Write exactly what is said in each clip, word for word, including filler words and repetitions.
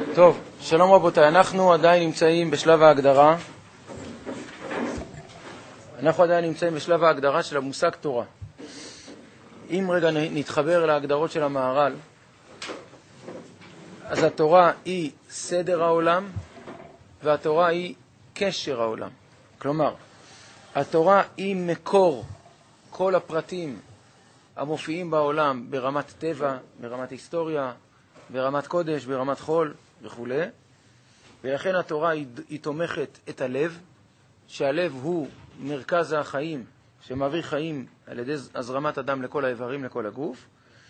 טוב, שלום רבותיי, אנחנו עדיין נמצאים בשלב ההגדרה. אנחנו עדיין נמצאים בשלב ההגדרה של המושג תורה. אם רגע נתחבר להגדרות של המהר"ל, אז התורה היא סדר העולם, והתורה היא קשר העולם. כלומר, התורה היא מקור כל הפרטים המופיעים בעולם ברמת טבע, ברמת היסטוריה, ברמת קודש, ברמת חול וכו'. ולכן התורה היא, היא תומכת את הלב, שהלב הוא מרכז החיים, שמעביר חיים על ידי הזרמת הדם לכל האיברים, לכל הגוף.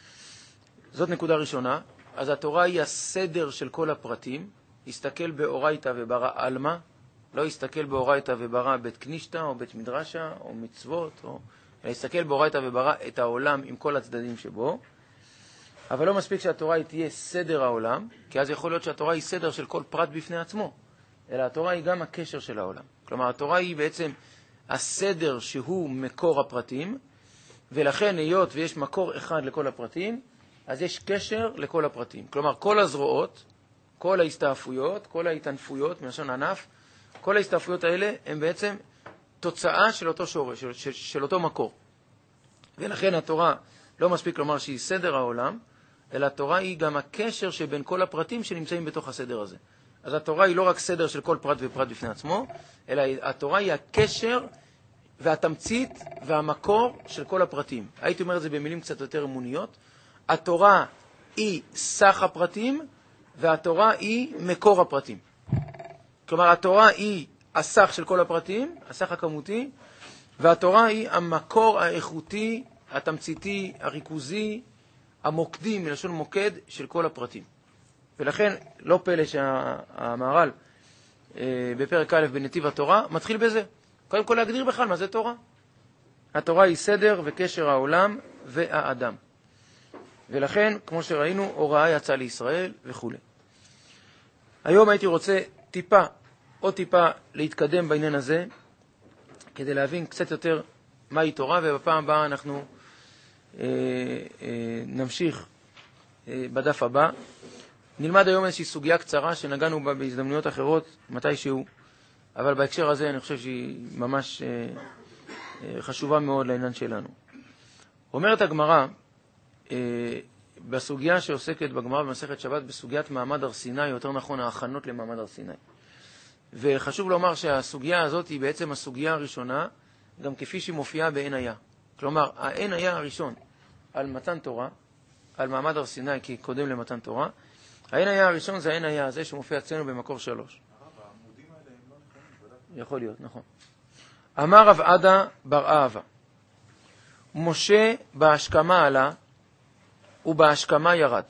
זאת נקודה ראשונה. אז התורה היא הסדר של כל הפרטים. הסתכל באורייתא וברא אלמה, לא הסתכל באורייתא וברא בית כנישתא או בית מדרשה או מצוות, או... אלא הסתכל באורייתא וברא את העולם עם כל הצדדים שבו. אבל לא מספיק שהתורה היא תהיה סדר העולם, כי אז יכול להיות שהתורה היא סדר של כל פרט בפני עצמו, אלא התורה היא גם הקשר של העולם. כלומר, התורה היא בעצם הסדר שהוא מקור הפרטים, ולכן היות ויש מקור אחד לכל הפרטים, אז יש קשר לכל הפרטים. כלומר, כל הזרועות, כל ההסתעפויות, כל ההתענפויות, מלשון ענף, כל ההסתעפויות האלה הן בעצם תוצאה של אותו שורש, של, של, של אותו מקור. ולכן התורה לא מספיק לומר שהיא סדר העולם, אלא התורה היא גם הקשר שבין כל הפרטים שנמצאים בתוך הסדר הזה. אז התורה היא לא רק סדר של כל פרט ופרט בפני עצמו, אלא התורה היא הקשר והתמצית והמקור של כל הפרטים. הייתי אומר את זה במילים קצת יותר אמוניות. התורה היא סך הפרטים, והתורה היא מקור הפרטים. כלומר, התורה היא הסך של כל הפרטים, הסך הכמותי, והתורה היא המקור האיכותי, התמציתי, הריכוזי, המוקדי, מלשון מוקד, של כל הפרטים. ולכן לא פלא שהמהר"ל בפרק א' בנתיב התורה מתחיל בזה. קודם כל להגדיר בכלל מה זה תורה. התורה היא סדר וקשר העולם והאדם. ולכן, כמו שראינו, הוראה יצאה לישראל וכו'. היום הייתי רוצה טיפה, עוד טיפה להתקדם בעניין הזה, כדי להבין קצת יותר מהי תורה, ובפעם הבאה אנחנו אה, אה, נמשיך אה, בדף הבא. נלמד היום איזושהי סוגיה קצרה שנגענו בה בהזדמנויות אחרות, מתישהו, אבל בהקשר הזה אני חושב שהיא ממש אה, אה, חשובה מאוד לעניין שלנו. אומרת הגמרא, אה, בסוגיה שעוסקת בגמרא במסכת שבת, בסוגיית מעמד הר סיני, יותר נכון ההכנות למעמד הר סיני. וחשוב לומר שהסוגיה הזאת היא בעצם הסוגיה הראשונה, גם כפי שהיא מופיעה בעין היה. כלומר, העין היה הראשון על מתן תורה, על מעמד הר סיני כקודם למתן תורה. העין היה הראשון זה העין היה הזה שמופיע אצלנו במקור שלוש. העמודים האלה הם לא נכונים. יכול להיות, נכון. אמר רב עדה בר אהבה, משה בהשכמה עלה ובהשכמה ירד.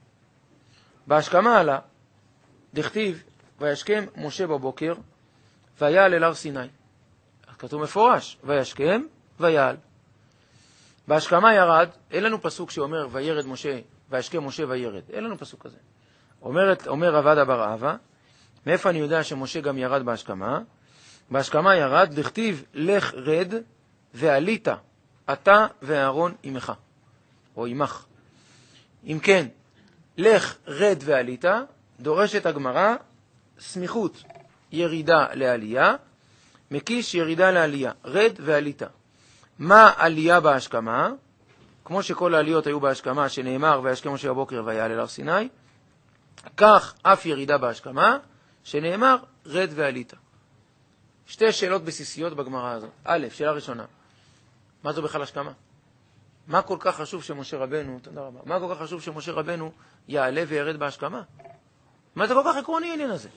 בהשכמה עלה, דכתיב, וישכם משה בבוקר, ויעל אל הר סיני. כתוב מפורש, וישכם ויעל. בהשכמה ירד, אין לנו פסוק שאומר וירד משה, וישכם משה וירד. אין לנו פסוק כזה. אומרת, אומר רב עדה בר אהבה, מאיפה אני יודע שמשה גם ירד בהשכמה? בהשכמה ירד, דכתיב לך רד ועלית, אתה ואהרון עמך, או עמך. אם כן, לך רד ועלית, דורשת הגמרא, סמיכות ירידה לעלייה, מקיש ירידה לעלייה, רד ועלית. מה עלייה בהשכמה? כמו שכל העליות היו בהשכמה, שנאמר וישכם משה בבוקר ויעל אל הר סיני, כך אף ירידה בהשכמה, שנאמר רד ועלית. שתי שאלות בסיסיות בגמרא הזאת. א', שאלה ראשונה, מה זו בכלל השכמה? מה כל כך חשוב שמשה רבנו, תודה רבה, מה כל כך חשוב שמשה רבנו יעלה וירד בהשכמה? מה זה כל כך עקרוני העניין הזה?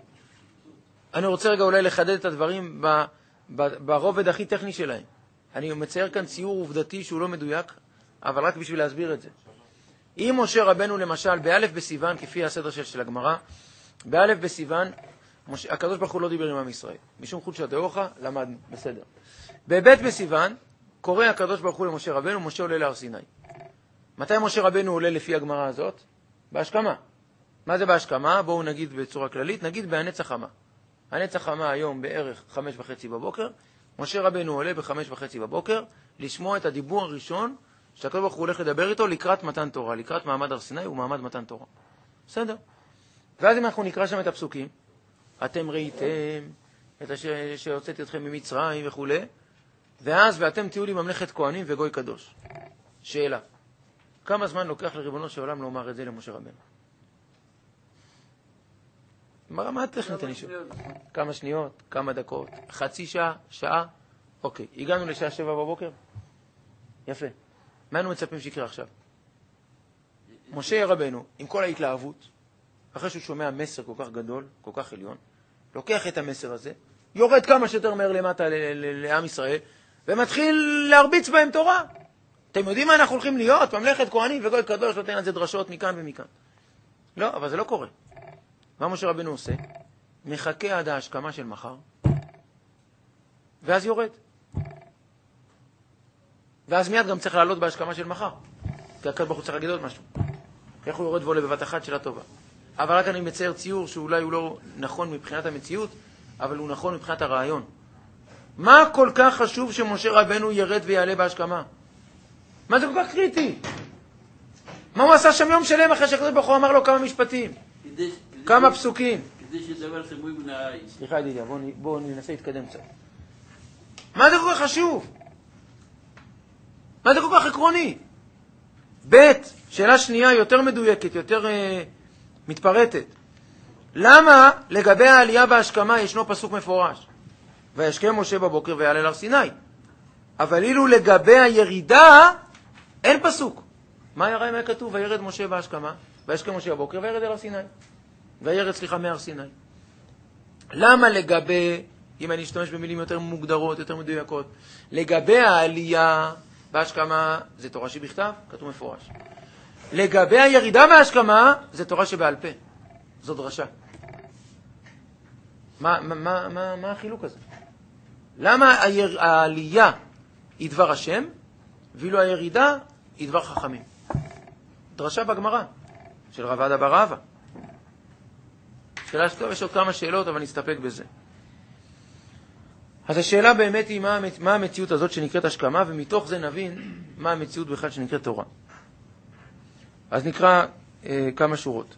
אני רוצה רגע אולי לחדד את הדברים ב, ב, ברובד הכי טכני שלהם. אני מצייר כאן ציור עובדתי שהוא לא מדויק, אבל רק בשביל להסביר את זה. אם משה רבנו למשל, באלף בסיוון, כפי הסדר של, של הגמרא, באלף בסיוון, משה, הקדוש ברוך הוא לא דיבר עם עם ישראל. משום חודשא דאורחא, למדנו, בסדר. בבית בסיוון, קורא הקדוש ברוך הוא למשה רבנו, משה עולה להר סיני. מתי משה רבנו עולה לפי הגמרא הזאת? בהשכמה. מה זה בהשכמה? בואו נגיד בצורה כללית, נגיד בהנץ החמה. הנץ החמה היום בערך חמש וחצי בבוקר, משה רבנו עולה בחמש וחצי בבוקר, לשמוע את הדיבור הראשון, שהקדוש ברוך הוא הולך לדבר איתו לקראת מתן תורה, לקראת מעמד הר סיני ומעמד מתן תורה. בסדר? ואז אם אנחנו נקרא שם את הפסוקים, אתם ראיתם את אשר שהוצאתי אתכם ממצרים וכו', ואז ואתם תהיו לי ממלכת כהנים וגוי קדוש. שאלה, כמה זמן לוקח לריבונו של עולם לומר את זה למשה רבנו? ברמה הטכנית אני שואל. כמה שניות, כמה דקות, חצי שעה, שעה? אוקיי, הגענו לשעה שבע בבוקר? יפה. מה אנו מצפים שיקרה עכשיו? משה רבנו, עם כל ההתלהבות, אחרי שהוא שומע מסר כל כך גדול, כל כך עליון, לוקח את המסר הזה, יורד כמה שיותר מהר למטה לעם ישראל, ומתחיל להרביץ בהם תורה. אתם יודעים מה אנחנו הולכים להיות? ממלכת כהנים וגוי קדוש, נותן על זה דרשות מכאן ומכאן. לא, אבל זה לא קורה. מה משה רבנו עושה? מחכה עד ההשכמה של מחר, ואז יורד. ואז מיד גם צריך לעלות בהשכמה של מחר, כי הקדוש ברוך הוא צריך להגיד עוד משהו. איך הוא יורד ועולה בבת אחת שאלה טובה. אבל רק אני מצייר ציור שאולי הוא לא נכון מבחינת המציאות, אבל הוא נכון מבחינת הרעיון. מה כל כך חשוב שמשה רבנו ירד ויעלה בהשכמה? מה זה כל כך קריטי? מה הוא עשה שם יום שלם אחרי שהקדוש ברוך הוא אמר לו כמה משפטים? כדי, כמה כדי, פסוקים? כדי שדבר סמוי מן העין. סליחה ידידיה, בואו בוא ננסה להתקדם קצת. מה זה כל כך חשוב? מה זה כל כך עקרוני? ב', שאלה שנייה יותר מדויקת, יותר uh, מתפרטת. למה לגבי העלייה בהשכמה ישנו פסוק מפורש? וישכם משה בבוקר ויעלה להר סיני. אבל אילו לגבי הירידה אין פסוק. מה יראה מה כתוב? וירד משה בהשכמה, וישכם משה בבוקר וירד אל הר סיני. וירד סליחה מהר סיני. למה לגבי, אם אני אשתמש במילים יותר מוגדרות, יותר מדויקות, לגבי העלייה בהשכמה זה תורה שבכתב, כתוב מפורש. לגבי הירידה בהשכמה זה תורה שבעל פה. זו דרשה. מה, מה, מה, מה, מה החילוק הזה? למה היר, העלייה היא דבר השם, ואילו הירידה היא דבר חכמים? דרשה בגמרא של רב עדה בר אבא. שאלה שטוב, יש עוד כמה שאלות, אבל נסתפק בזה. אז השאלה באמת היא מה, מה המציאות הזאת שנקראת השכמה, ומתוך זה נבין מה המציאות בכלל שנקראת תורה. אז נקרא אה, כמה שורות.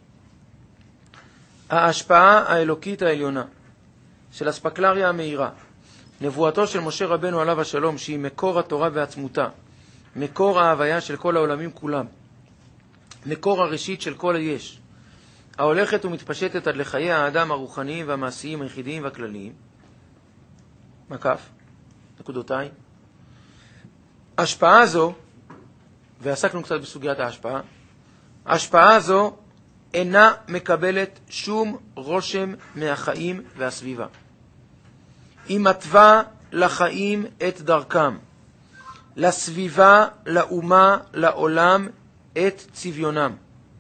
ההשפעה האלוקית העליונה של הספקלריה המהירה, נבואתו של משה רבנו עליו השלום, שהיא מקור התורה ועצמותה, מקור ההוויה של כל העולמים כולם, מקור הראשית של כל היש, ההולכת ומתפשטת עד לחיי האדם הרוחניים והמעשיים היחידיים והכלליים. מקף, נקודותיים. השפעה זו, ועסקנו קצת בסוגיית ההשפעה, ההשפעה הזו אינה מקבלת שום רושם מהחיים והסביבה. היא מתווה לחיים את דרכם, לסביבה, לאומה, לעולם, את צביונם.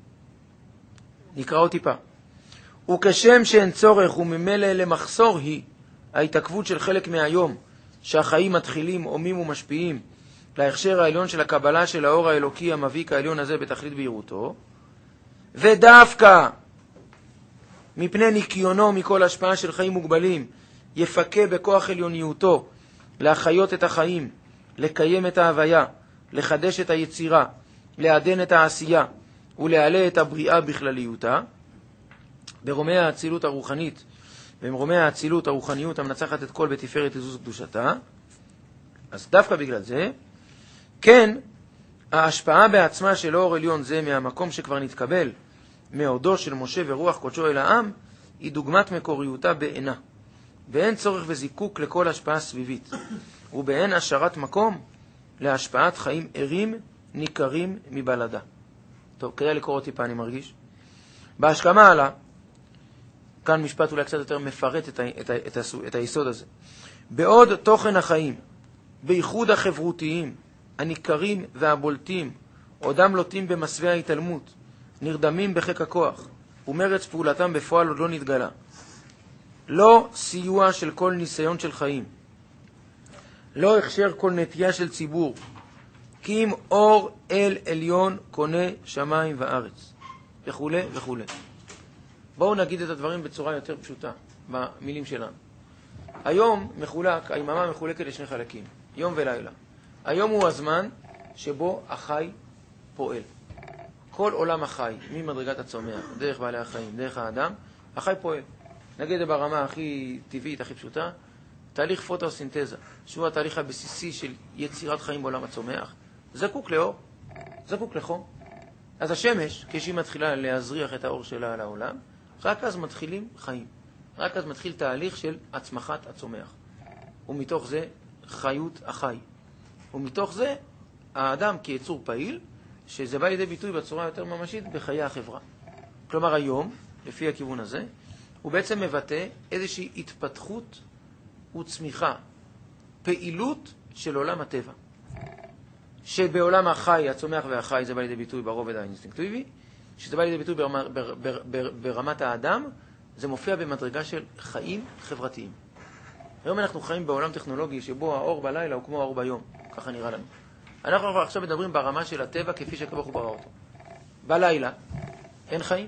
נקרא עוד טיפה. וכשם שאין צורך וממילא למחסור היא ההתעכבות של חלק מהיום, שהחיים מתחילים, עומים ומשפיעים, להכשר העליון של הקבלה של האור האלוקי המביק העליון הזה בתכלית בהירותו, ודווקא מפני ניקיונו מכל השפעה של חיים מוגבלים, יפקה בכוח עליוניותו להחיות את החיים, לקיים את ההוויה, לחדש את היצירה, לעדן את העשייה ולעלה את הבריאה בכלליותה, ברומי האצילות הרוחנית, במרומי האצילות הרוחניות המנצחת את כל בתפארת עזוז קדושתה. אז דווקא בגלל זה, כן, ההשפעה בעצמה של אור עליון זה מהמקום שכבר נתקבל מעודו של משה ורוח קודשו אל העם, היא דוגמת מקוריותה בעינה, ואין צורך וזיקוק לכל השפעה סביבית, ובאין השארת מקום להשפעת חיים ערים ניכרים מבלדה. טוב, כדאי לקרוא אותי פה, אני מרגיש. בהשכמה עלה, כאן משפט אולי קצת יותר מפרט את, ה, את, ה, את, ה, את היסוד הזה. בעוד תוכן החיים, בייחוד החברותיים, הניכרים והבולטים, עודם לוטים במסווה ההתעלמות, נרדמים בחק הכוח, ומרץ פעולתם בפועל עוד לא נתגלה. לא סיוע של כל ניסיון של חיים, לא הכשר כל נטייה של ציבור, כי אם אור אל עליון קונה שמיים וארץ, וכו' וכו'. בואו נגיד את הדברים בצורה יותר פשוטה, במילים שלנו. היום מחולק, היממה מחולקת לשני חלקים, יום ולילה. היום הוא הזמן שבו החי פועל. כל עולם החי, ממדרגת הצומח, דרך בעלי החיים, דרך האדם, החי פועל. נגיד ברמה הכי טבעית, הכי פשוטה, תהליך פוטוסינתזה, שהוא התהליך הבסיסי של יצירת חיים בעולם הצומח, זקוק לאור, זקוק לחום. אז השמש, כשהיא מתחילה להזריח את האור שלה על העולם, רק אז מתחילים חיים. רק אז מתחיל תהליך של הצמחת הצומח. ומתוך זה חיות החי. ומתוך זה האדם כיצור פעיל, שזה בא לידי ביטוי בצורה יותר ממשית בחיי החברה. כלומר היום, לפי הכיוון הזה, הוא בעצם מבטא איזושהי התפתחות וצמיחה, פעילות של עולם הטבע. שבעולם החי, הצומח והחי, זה בא לידי ביטוי ברובד האינסטינקטיבי, שזה בא לידי ביטוי ברמה, בר, בר, בר, ברמת האדם, זה מופיע במדרגה של חיים חברתיים. היום אנחנו חיים בעולם טכנולוגי שבו האור בלילה הוא כמו האור ביום, ככה נראה לנו. אנחנו עכשיו מדברים ברמה של הטבע כפי שהקדוש ברוך הוא ברא אותו. בלילה אין חיים.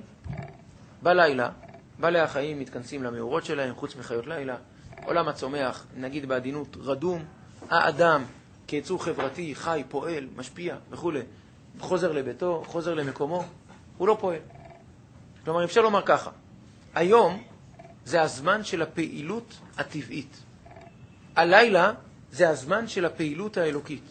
בלילה בעלי החיים מתכנסים למאורות שלהם, חוץ מחיות לילה. עולם הצומח, נגיד בעדינות, רדום. האדם כיצור חברתי, חי, פועל, משפיע וכו'. חוזר לביתו, חוזר למקומו, הוא לא פועל. כלומר, אפשר לומר ככה. היום זה הזמן של הפעילות הטבעית. הלילה זה הזמן של הפעילות האלוקית.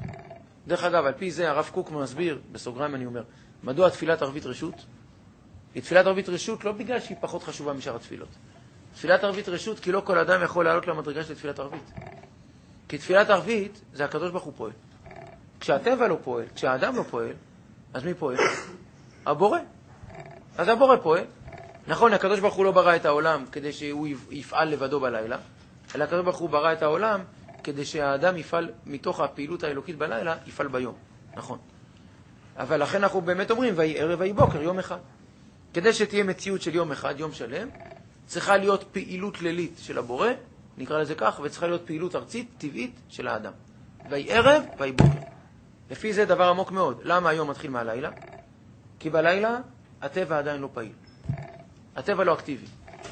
דרך אגב, על פי זה הרב קוק מסביר, בסוגריים אני אומר, מדוע תפילת ערבית רשות? היא תפילת ערבית רשות לא בגלל שהיא פחות חשובה משאר התפילות. תפילת ערבית רשות כי לא כל אדם יכול לעלות למדרגה של תפילת ערבית. כי תפילת ערבית זה הקדוש ברוך הוא פועל. כשהטבע לא פועל, כשהאדם לא פועל, אז מי פועל? הבורא. אז הבורא פועל. נכון, הקדוש ברוך הוא לא ברא את העולם כדי שהוא יפעל לבדו בלילה, אלא הקדוש ברוך הוא ברא את העולם כדי שהאדם יפעל מתוך הפעילות האלוקית בלילה, יפעל ביום. נכון. אבל לכן אנחנו באמת אומרים, ויהי ערב ויהי בוקר, יום אחד. כדי שתהיה מציאות של יום אחד, יום שלם, צריכה להיות פעילות לילית של הבורא, נקרא לזה כך, וצריכה להיות פעילות ארצית, טבעית של האדם. ויהי ערב ויהי בוקר. לפי זה דבר עמוק מאוד. למה היום מתחיל מהלילה? כי בלילה הטבע עדיין לא פעיל. הטבע לא אקטיבי.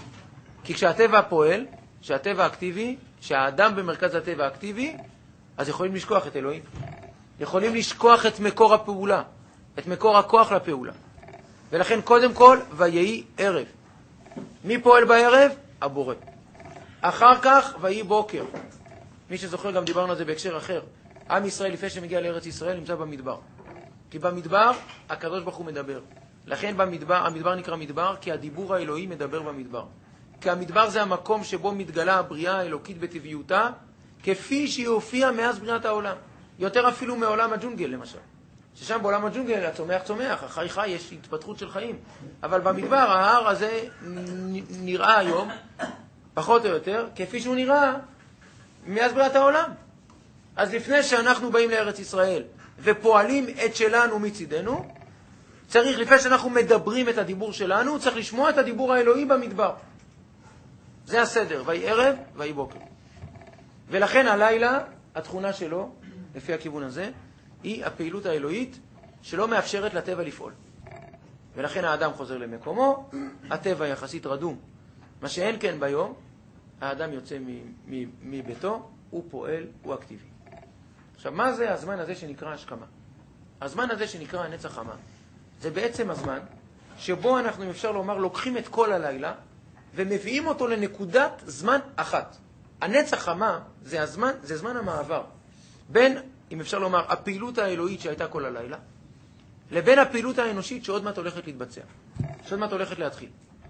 כי כשהטבע פועל, כשהטבע אקטיבי, כשהאדם במרכז הטבע אקטיבי, אז יכולים לשכוח את אלוהים. יכולים לשכוח את מקור הפעולה, את מקור הכוח לפעולה. ולכן קודם כל, ויהי ערב. מי פועל בערב? הבורא. אחר כך, ויהי בוקר. מי שזוכר, גם דיברנו על זה בהקשר אחר. עם ישראל, לפני שמגיע לארץ ישראל, נמצא במדבר. כי במדבר, הקדוש ברוך הוא מדבר. לכן במדבר, המדבר נקרא מדבר, כי הדיבור האלוהי מדבר במדבר. כי המדבר זה המקום שבו מתגלה הבריאה האלוקית בטבעיותה, כפי שהיא הופיעה מאז בריאת העולם. יותר אפילו מעולם הג'ונגל, למשל. ששם בעולם הג'ונגל הצומח צומח, החי חי, יש התפתחות של חיים. אבל במדבר ההר הזה נראה היום, פחות או יותר, כפי שהוא נראה מאז בריאת העולם. אז לפני שאנחנו באים לארץ ישראל ופועלים את שלנו מצידנו, צריך, לפני שאנחנו מדברים את הדיבור שלנו, צריך לשמוע את הדיבור האלוהי במדבר. זה הסדר, ויהי ערב ויהי בוקר. ולכן הלילה, התכונה שלו, לפי הכיוון הזה, היא הפעילות האלוהית שלא מאפשרת לטבע לפעול. ולכן האדם חוזר למקומו, הטבע יחסית רדום. מה שאין כן ביום, האדם יוצא מביתו, הוא פועל, הוא אקטיבי. עכשיו, מה זה הזמן הזה שנקרא השכמה? הזמן הזה שנקרא הנץ החמה, זה בעצם הזמן שבו אנחנו, אם אפשר לומר, לוקחים את כל הלילה ומביאים אותו לנקודת זמן אחת. הנץ החמה זה הזמן, זה זמן המעבר בין, אם אפשר לומר, הפעילות האלוהית שהייתה כל הלילה, לבין הפעילות האנושית שעוד מעט הולכת להתבצע, שעוד מעט הולכת להתחיל.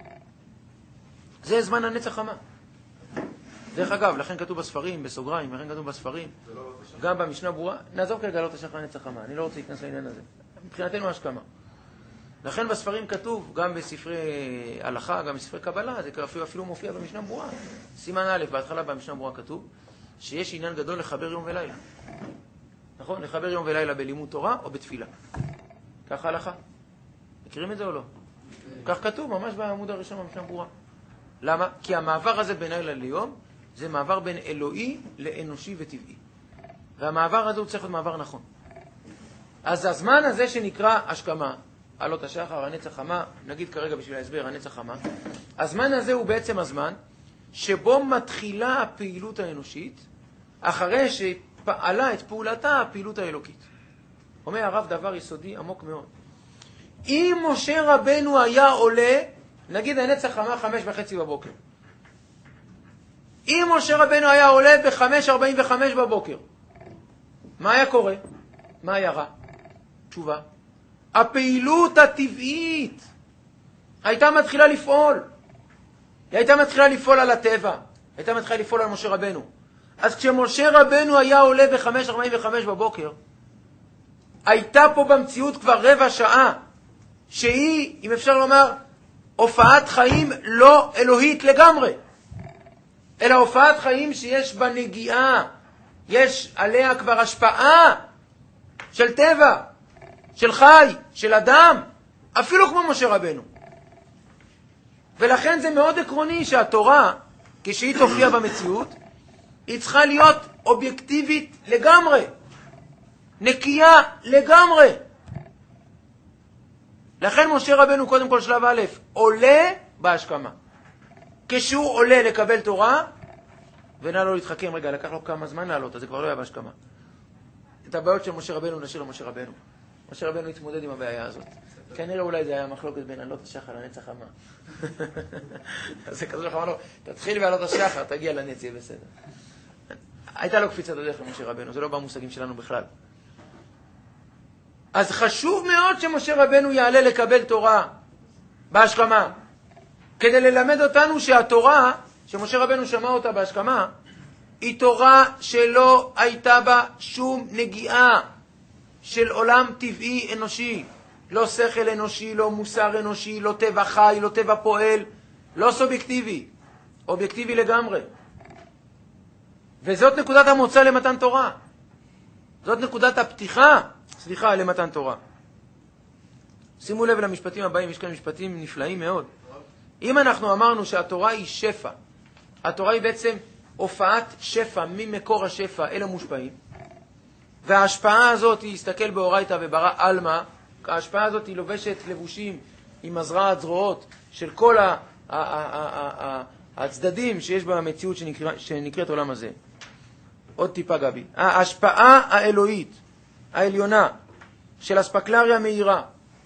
זה זמן הנץ החמה. דרך אגב, לכן כתוב בספרים, בסוגריים, לכן כתוב בספרים, גם במשנה ברורה, נעזוב כרגע לא תשחרר הנץ החמה, אני לא רוצה להיכנס לעניין הזה. מבחינתנו השכמה. לכן בספרים כתוב, גם בספרי הלכה, גם בספרי קבלה, זה אפילו, אפילו מופיע במשנה ברורה. סימן א', בהתחלה במשנה ברורה כתוב, שיש עניין גדול לחבר יום ולילה. נכון? לחבר יום ולילה בלימוד תורה או בתפילה. ככה הלכה. מכירים את זה או לא? כך כתוב, ממש בעמוד הראשון במשנה ברורה. למה? כי המעבר הזה בין לילה ליום, זה מעבר בין אלוהי לאנושי וטבעי. והמעבר הזה הוא צריך להיות מעבר נכון. אז הזמן הזה שנקרא השכמה, עלות השחר, הנץ החמה, נגיד כרגע בשביל ההסבר, הנץ החמה, הזמן הזה הוא בעצם הזמן שבו מתחילה הפעילות האנושית, אחרי שפעלה את פעולתה הפעילות האלוקית. אומר הרב דבר יסודי עמוק מאוד. אם משה רבנו היה עולה, נגיד הנצח אמר חמש וחצי בבוקר. אם משה רבנו היה עולה ב-חמש ארבעים וחמש בבוקר, מה היה קורה? מה היה רע? תשובה. הפעילות הטבעית הייתה מתחילה לפעול. היא הייתה מתחילה לפעול על הטבע. הייתה מתחילה לפעול על משה רבנו. אז כשמשה רבנו היה עולה ב-חמש ארבעים וחמש בבוקר, הייתה פה במציאות כבר רבע שעה, שהיא, אם אפשר לומר, הופעת חיים לא אלוהית לגמרי, אלא הופעת חיים שיש בה נגיעה, יש עליה כבר השפעה של טבע, של חי, של אדם, אפילו כמו משה רבנו. ולכן זה מאוד עקרוני שהתורה, כשהיא תופיע במציאות, היא צריכה להיות אובייקטיבית לגמרי, נקייה לגמרי. לכן משה רבנו קודם כל שלב א' עולה בהשכמה. כשהוא עולה לקבל תורה, ונא לא להתחכם, רגע, לקח לו כמה זמן לעלות, אז זה כבר לא היה בהשכמה. את הבעיות של משה רבנו נשאיר למשה רבנו. משה רבנו התמודד עם הבעיה הזאת. כנראה אולי זה היה מחלוקת בין עלות השחר לנץ החמה. אז זה כזה לחמה לו, תתחיל בעלות השחר, תגיע לנץ, יהיה בסדר. הייתה לו קפיצת הדרך למשה רבנו, זה לא במושגים שלנו בכלל. אז חשוב מאוד שמשה רבנו יעלה לקבל תורה בהשכמה, כדי ללמד אותנו שהתורה, שמשה רבנו שמע אותה בהשכמה, היא תורה שלא הייתה בה שום נגיעה של עולם טבעי אנושי. לא שכל אנושי, לא מוסר אנושי, לא טבע חי, לא טבע פועל, לא סובייקטיבי, אובייקטיבי לגמרי. וזאת נקודת המוצא למתן תורה. זאת נקודת הפתיחה, סליחה, למתן תורה. שימו לב למשפטים הבאים, יש כאן משפטים נפלאים מאוד. אם אנחנו אמרנו שהתורה היא שפע, התורה היא בעצם הופעת שפע ממקור השפע אל המושפעים, וההשפעה הזאת היא הסתכל באורייתא וברא אלמה, ההשפעה הזאת היא לובשת לבושים עם הזרעת זרועות של כל ה- ה- ה- ה- ה- הצדדים שיש במציאות שנקרא, שנקראת עולם הזה. עוד טיפה גבי. ההשפעה האלוהית, העליונה, של אספקלריה מהירה,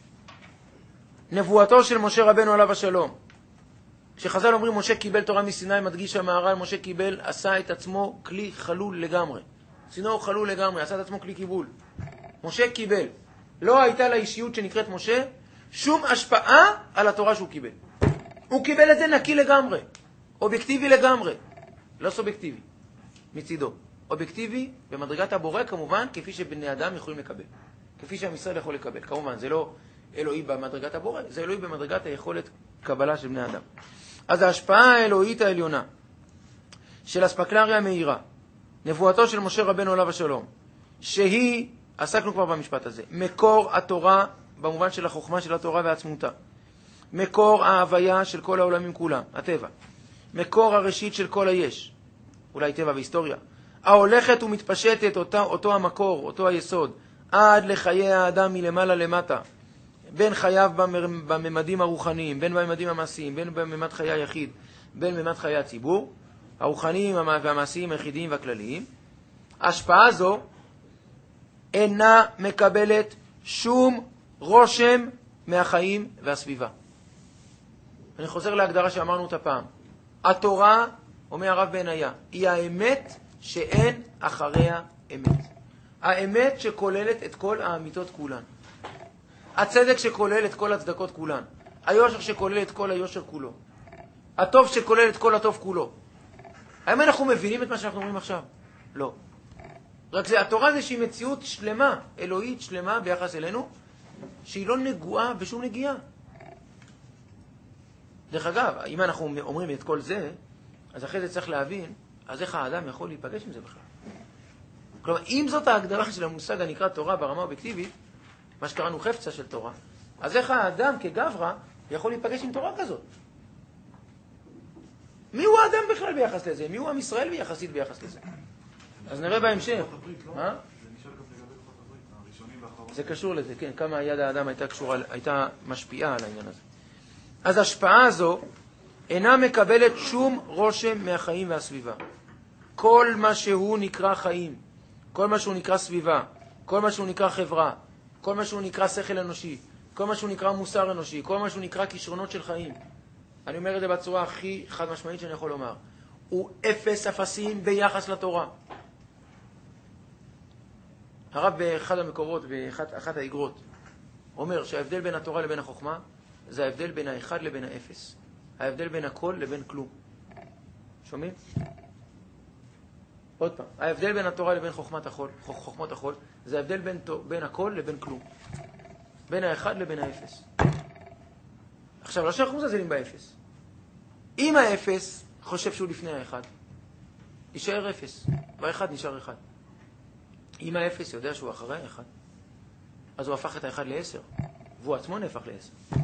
נבואתו של משה רבנו עליו השלום. כשחז"ל אומרים משה קיבל תורה מסיני, מדגיש המהר"ל, משה קיבל, עשה את עצמו כלי חלול לגמרי. צינור חלול לגמרי, עשה את עצמו כלי קיבול. משה קיבל. לא הייתה לאישיות שנקראת משה שום השפעה על התורה שהוא קיבל. הוא קיבל את זה נקי לגמרי, אובייקטיבי לגמרי, לא סובייקטיבי מצידו. אובייקטיבי במדרגת הבורא כמובן, כפי שבני אדם יכולים לקבל, כפי שעם ישראל יכול לקבל. כמובן זה לא אלוהי במדרגת הבורא, זה אלוהי במדרגת היכולת קבלה של בני אדם. אז ההשפעה האלוהית העליונה של אספקלריה מהירה, נבואתו של משה רבנו עליו השלום, שהיא, עסקנו כבר במשפט הזה, מקור התורה במובן של החוכמה של התורה ועצמותה, מקור ההוויה של כל העולמים כולם, הטבע, מקור הראשית של כל היש, אולי טבע והיסטוריה, ההולכת ומתפשטת אותה, אותו המקור, אותו היסוד, עד לחיי האדם מלמעלה למטה, בין חייו בממדים הרוחניים, בין בממדים המעשיים, בין בממד חיי היחיד, בין בממד חיי הציבור, הרוחניים והמעשיים היחידיים והכלליים. ההשפעה הזו אינה מקבלת שום רושם מהחיים והסביבה. אני חוזר להגדרה שאמרנו אותה פעם. התורה, אומר הרב בניה, היא האמת שאין אחריה אמת. האמת שכוללת את כל האמיתות כולן. הצדק שכולל את כל הצדקות כולן. היושר שכולל את כל היושר כולו. הטוב שכולל את כל הטוב כולו. האם אנחנו מבינים את מה שאנחנו אומרים עכשיו? לא. רק זה, התורה זה שהיא מציאות שלמה, אלוהית שלמה ביחס אלינו, שהיא לא נגועה בשום נגיעה. דרך אגב, אם אנחנו אומרים את כל זה, אז אחרי זה צריך להבין, אז איך האדם יכול להיפגש עם זה בכלל? כלומר, אם זאת ההגדרה של המושג הנקרא תורה ברמה אובייקטיבית, מה שקראנו חפצה של תורה, אז איך האדם כגברא יכול להיפגש עם תורה כזאת? מי הוא האדם בכלל ביחס לזה? מי הוא עם ישראל ביחסית ביחס לזה? אז נראה בהמשך. מה? זה קשור לזה, כן, כמה יד האדם הייתה קשורה, הייתה משפיעה על העניין הזה. אז ההשפעה הזו אינה מקבלת שום רושם מהחיים והסביבה. כל מה שהוא נקרא חיים, כל מה שהוא נקרא סביבה, כל מה שהוא נקרא חברה, כל מה שהוא נקרא שכל אנושי, כל מה שהוא נקרא מוסר אנושי, כל מה שהוא נקרא כישרונות של חיים. אני אומר את זה בצורה הכי חד משמעית שאני יכול לומר. הוא אפס אפסים ביחס לתורה. הרב באחד המקורות, באחת האגרות, אומר שההבדל בין התורה לבין החוכמה, זה ההבדל בין האחד לבין האפס. ההבדל בין הכל לבין כלום. שומעים? עוד פעם, ההבדל בין התורה לבין חוכמת החול, חוכמות החול, זה ההבדל בין, בין הכל לבין כלום. בין האחד לבין האפס. עכשיו, לא שאנחנו מזלזלים באפס. אם האפס חושב שהוא לפני האחד, יישאר אפס, והאחד נשאר אחד. אם האפס יודע שהוא אחרי האחד, אז הוא הפך את האחד לעשר, והוא עצמו נהפך לעשר.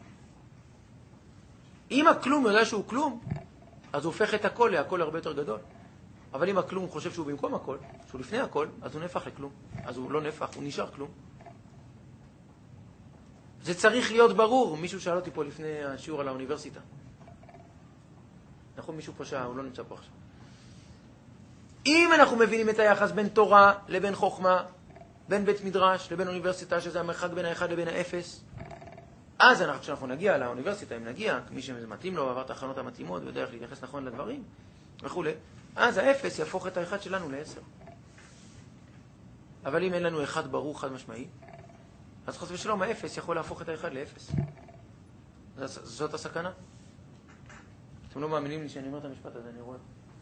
אם הכלום יודע שהוא כלום, אז הוא הופך את הכל להכל הרבה יותר גדול. אבל אם הכלום חושב שהוא במקום הכל, שהוא לפני הכל, אז הוא נהפך לכלום. אז הוא לא נהפך, הוא נשאר כלום. זה צריך להיות ברור. מישהו שאל אותי פה לפני השיעור על האוניברסיטה. נכון, מישהו פה שעה, הוא לא נמצא פה עכשיו. אם אנחנו מבינים את היחס בין תורה לבין חוכמה, בין בית מדרש לבין אוניברסיטה, שזה המרחק בין האחד לבין האפס, אז אנחנו, כשאנחנו נגיע לאוניברסיטה, אם נגיע, מי שמתאים לו, עבר את ההכנות המתאימות, ויודע איך להתייחס נכון לדברים, וכו', אז האפס יהפוך את האחד שלנו לעשר. אבל אם אין לנו אחד ברור, חד משמעי, אז חוץ ושלום, האפס יכול להפוך את האחד לאפס. זאת הסכנה. אתם לא מאמינים לי שאני אומר את המשפט הזה, אני רואה.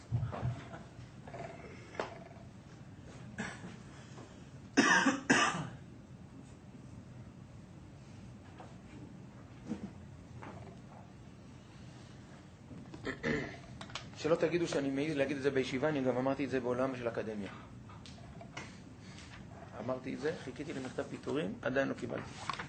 שלא תגידו שאני מעיז להגיד את זה בישיבה, אני גם אמרתי את זה בעולם של אקדמיה. אמרתי את זה, חיכיתי למכתב פיטורים, עדיין לא קיבלתי.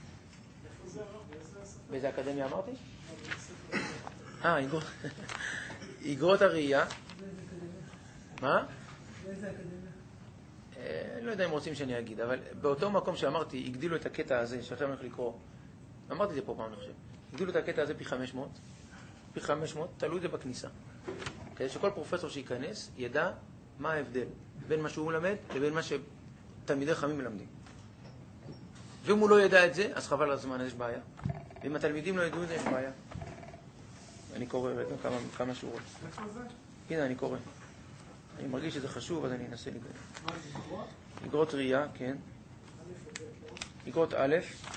באיזה אקדמיה אמרתי? אה, איגרות הראייה. מה? באיזה אקדמיה? לא יודע אם רוצים שאני אגיד, אבל באותו מקום שאמרתי, הגדילו את הקטע הזה, שעכשיו אני הולך לקרוא, אמרתי את זה פה פעם אני חושב, הגדילו את הקטע הזה פי חמש מאות, פי חמש מאות, תלו את זה בכניסה. כדי שכל פרופסור שייכנס ידע מה ההבדל בין מה שהוא מלמד לבין מה שתלמידי חכמים מלמדים. ואם הוא לא ידע את זה, אז חבל על הזמן, יש בעיה. ואם התלמידים לא ידעו את זה, יש בעיה. אני קורא רגע כמה, כמה שורות. איפה זה? הנה, אני קורא. אני מרגיש שזה חשוב, אז אני אנסה לגלל. מה זה, איגרות? איגרות ראייה, כן. איגרות א',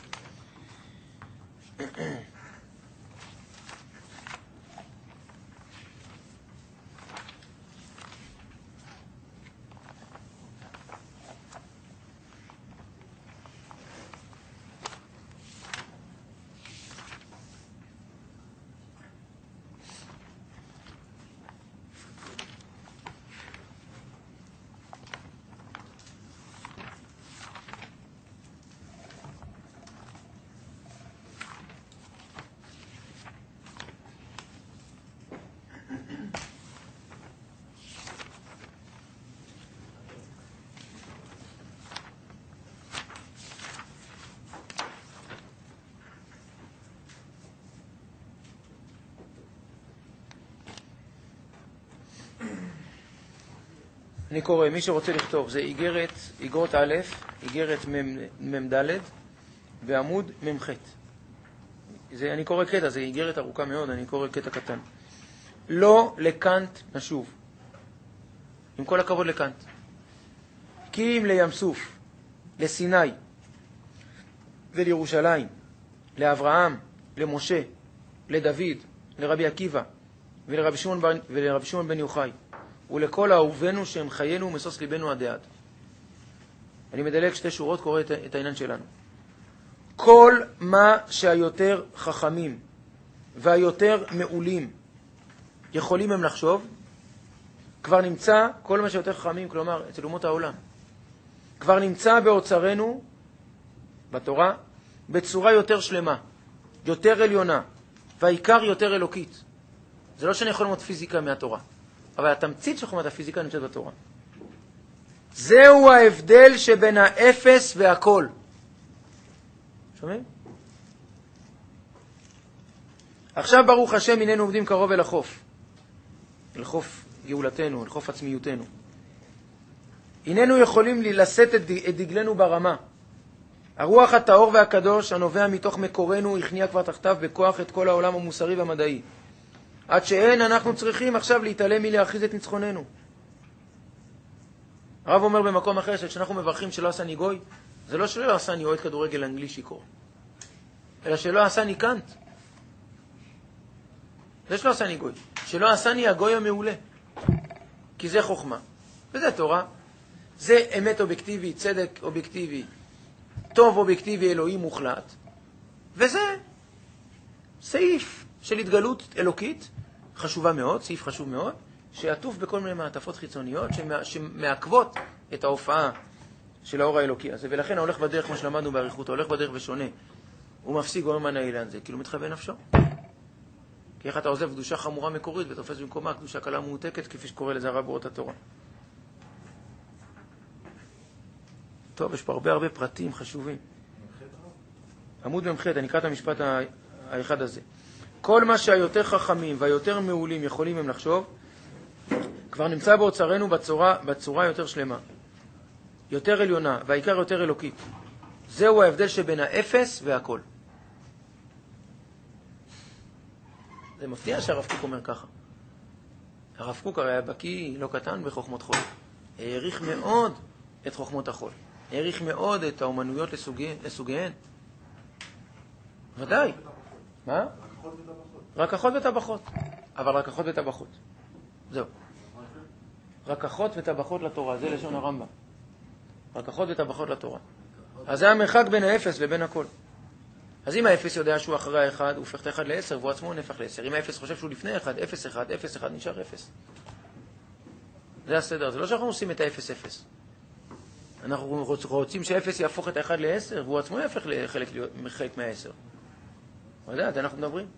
אני קורא, מי שרוצה לכתוב, זה איגרת, איגרות א', איגרת ממדלת, בעמוד ממחת. זה, אני קורא קטע, זה איגרת ארוכה מאוד, אני קורא קטע קטן. לא לקנט נשוב. עם כל הכבוד לקנט. כי אם לים סוף, לסיני, ולירושלים, לאברהם, למשה, לדוד, לרבי עקיבא, ולרבי שמעון בן, ולרבי שמעון בן יוחאי. ולכל אהובינו שהם חיינו ומסוס ליבנו עד עד. אני מדלג שתי שורות, קורא את, את העניין שלנו. כל מה שהיותר חכמים והיותר מעולים יכולים הם לחשוב, כבר נמצא, כל מה שיותר חכמים, כלומר, אצל אומות העולם, כבר נמצא באוצרנו, בתורה, בצורה יותר שלמה, יותר עליונה, והעיקר יותר אלוקית. זה לא שאני יכול ללמוד פיזיקה מהתורה. אבל התמצית של חוכמת הפיזיקה נמצאת בתורה. זהו ההבדל שבין האפס והכל. שומעים? עכשיו ברוך השם הננו עומדים קרוב אל החוף. אל חוף גאולתנו, אל חוף עצמיותנו. הננו יכולים לשאת את דגלנו ברמה. הרוח הטהור והקדוש הנובע מתוך מקורנו הכניע כבר תחתיו בכוח את כל העולם המוסרי והמדעי. עד שאין אנחנו צריכים עכשיו להתעלם מלהכריז את ניצחוננו. הרב אומר במקום אחר שכשאנחנו מברכים שלא עשני גוי, זה לא שלא עשני אוהד כדורגל אנגלי שיקור, אלא שלא עשני קאנט. זה שלא עשני גוי. שלא עשני הגוי המעולה. כי זה חוכמה. וזה תורה. זה אמת אובייקטיבית, צדק אובייקטיבי, טוב אובייקטיבי, אלוהי מוחלט. וזה סעיף של התגלות אלוקית, חשובה מאוד, סעיף חשוב מאוד, שעטוף בכל מיני מעטפות חיצוניות שמעכבות את ההופעה של האור האלוקי הזה. ולכן ההולך בדרך, כמו שלמדנו בעריכות, ההולך בדרך ושונה, הוא מפסיק גורם הנעילן זה, כאילו מתחבא נפשו. כי איך אתה עוזב קדושה חמורה מקורית ותופס במקומה קדושה קלה מעותקת, כפי שקורא לזה הרב באורות התורה. טוב, יש פה הרבה הרבה פרטים חשובים. עמוד ממחד, אני אקרא את המשפט האחד הזה. כל מה שהיותר חכמים והיותר מעולים יכולים הם לחשוב, כבר נמצא באוצרנו בצורה, בצורה יותר שלמה, יותר עליונה, והעיקר יותר אלוקית. זהו ההבדל שבין האפס והכל. זה מפתיע שהרב קוק אומר ככה. הרב קוק הרי היה בקיא לא קטן בחוכמות חול. העריך מאוד את חוכמות החול. העריך מאוד את האומנויות לסוגיהן. לסוגיהן. ודאי. מה? רכחות וטבחות. אבל רכחות וטבחות. זהו. רכחות וטבחות לתורה. זה לשון הרמב"ם. רכחות וטבחות לתורה. אז זה המרחק בין האפס ובין הכל. אז אם האפס יודע שהוא אחרי האחד, הוא הופך את האחד לעשר, והוא עצמו נהפך לעשר. אם האפס חושב שהוא לפני אחד, אפס אחד, אפס אחד, נשאר אפס. זה הסדר. זה לא שאנחנו עושים את האפס אפס. אנחנו רוצים שהאפס יהפוך את האחד לעשר, והוא עצמו יהפך לחלק, לחלק מהעשר. אתה יודע, את אנחנו מדברים.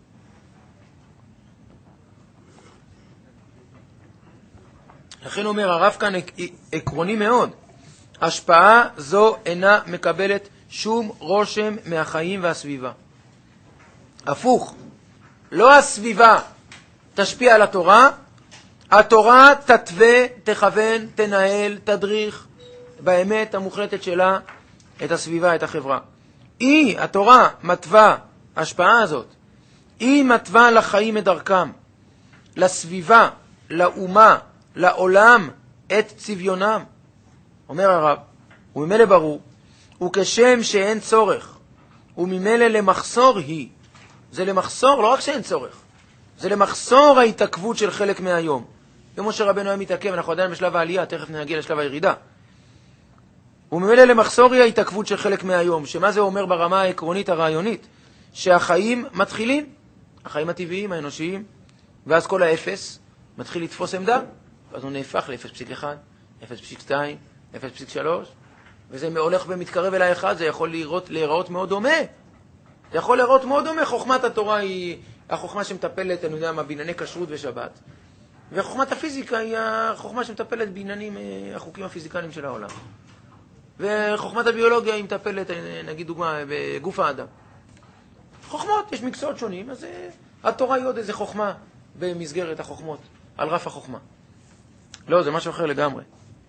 לכן אומר הרב כאן עקרוני מאוד. השפעה זו אינה מקבלת שום רושם מהחיים והסביבה. הפוך, לא הסביבה תשפיע על התורה, התורה תתווה, תכוון, תנהל, תדריך באמת המוחלטת שלה את הסביבה, את החברה. היא, התורה, מתווה, ההשפעה הזאת, היא מתווה לחיים את דרכם, לסביבה, לאומה, לעולם, את צביונם. אומר הרב, וממילא ברור, וכשם שאין צורך, וממילא למחסור היא. זה למחסור, לא רק שאין צורך, זה למחסור ההתעכבות של חלק מהיום. כמו שרבנו היה מתעכב, אנחנו עדיין בשלב העלייה, תכף נגיע לשלב הירידה. וממילא למחסור היא ההתעכבות של חלק מהיום. שמה זה אומר ברמה העקרונית הרעיונית? שהחיים מתחילים, החיים הטבעיים, האנושיים, ואז כל האפס מתחיל לתפוס עמדה, ואז הוא נהפך ל-אפס נקודה אחת, אפס נקודה שתיים, אפס נקודה שלוש, וזה הולך ומתקרב אל האחד, זה יכול להיראות, להיראות מאוד דומה. זה יכול להיראות מאוד דומה. חוכמת התורה היא החוכמה שמטפלת, אני יודע מה, בענייני כשרות ושבת. וחוכמת הפיזיקה היא החוכמה שמטפלת בעניינים, החוקים הפיזיקליים של העולם. וחוכמת הביולוגיה היא מטפלת, נגיד דוגמה, בגוף האדם. חוכמות, יש מקצועות שונים, אז התורה היא עוד איזה חוכמה במסגרת החוכמות, על רף החוכמה. לא, זה משהו אחר לגמרי.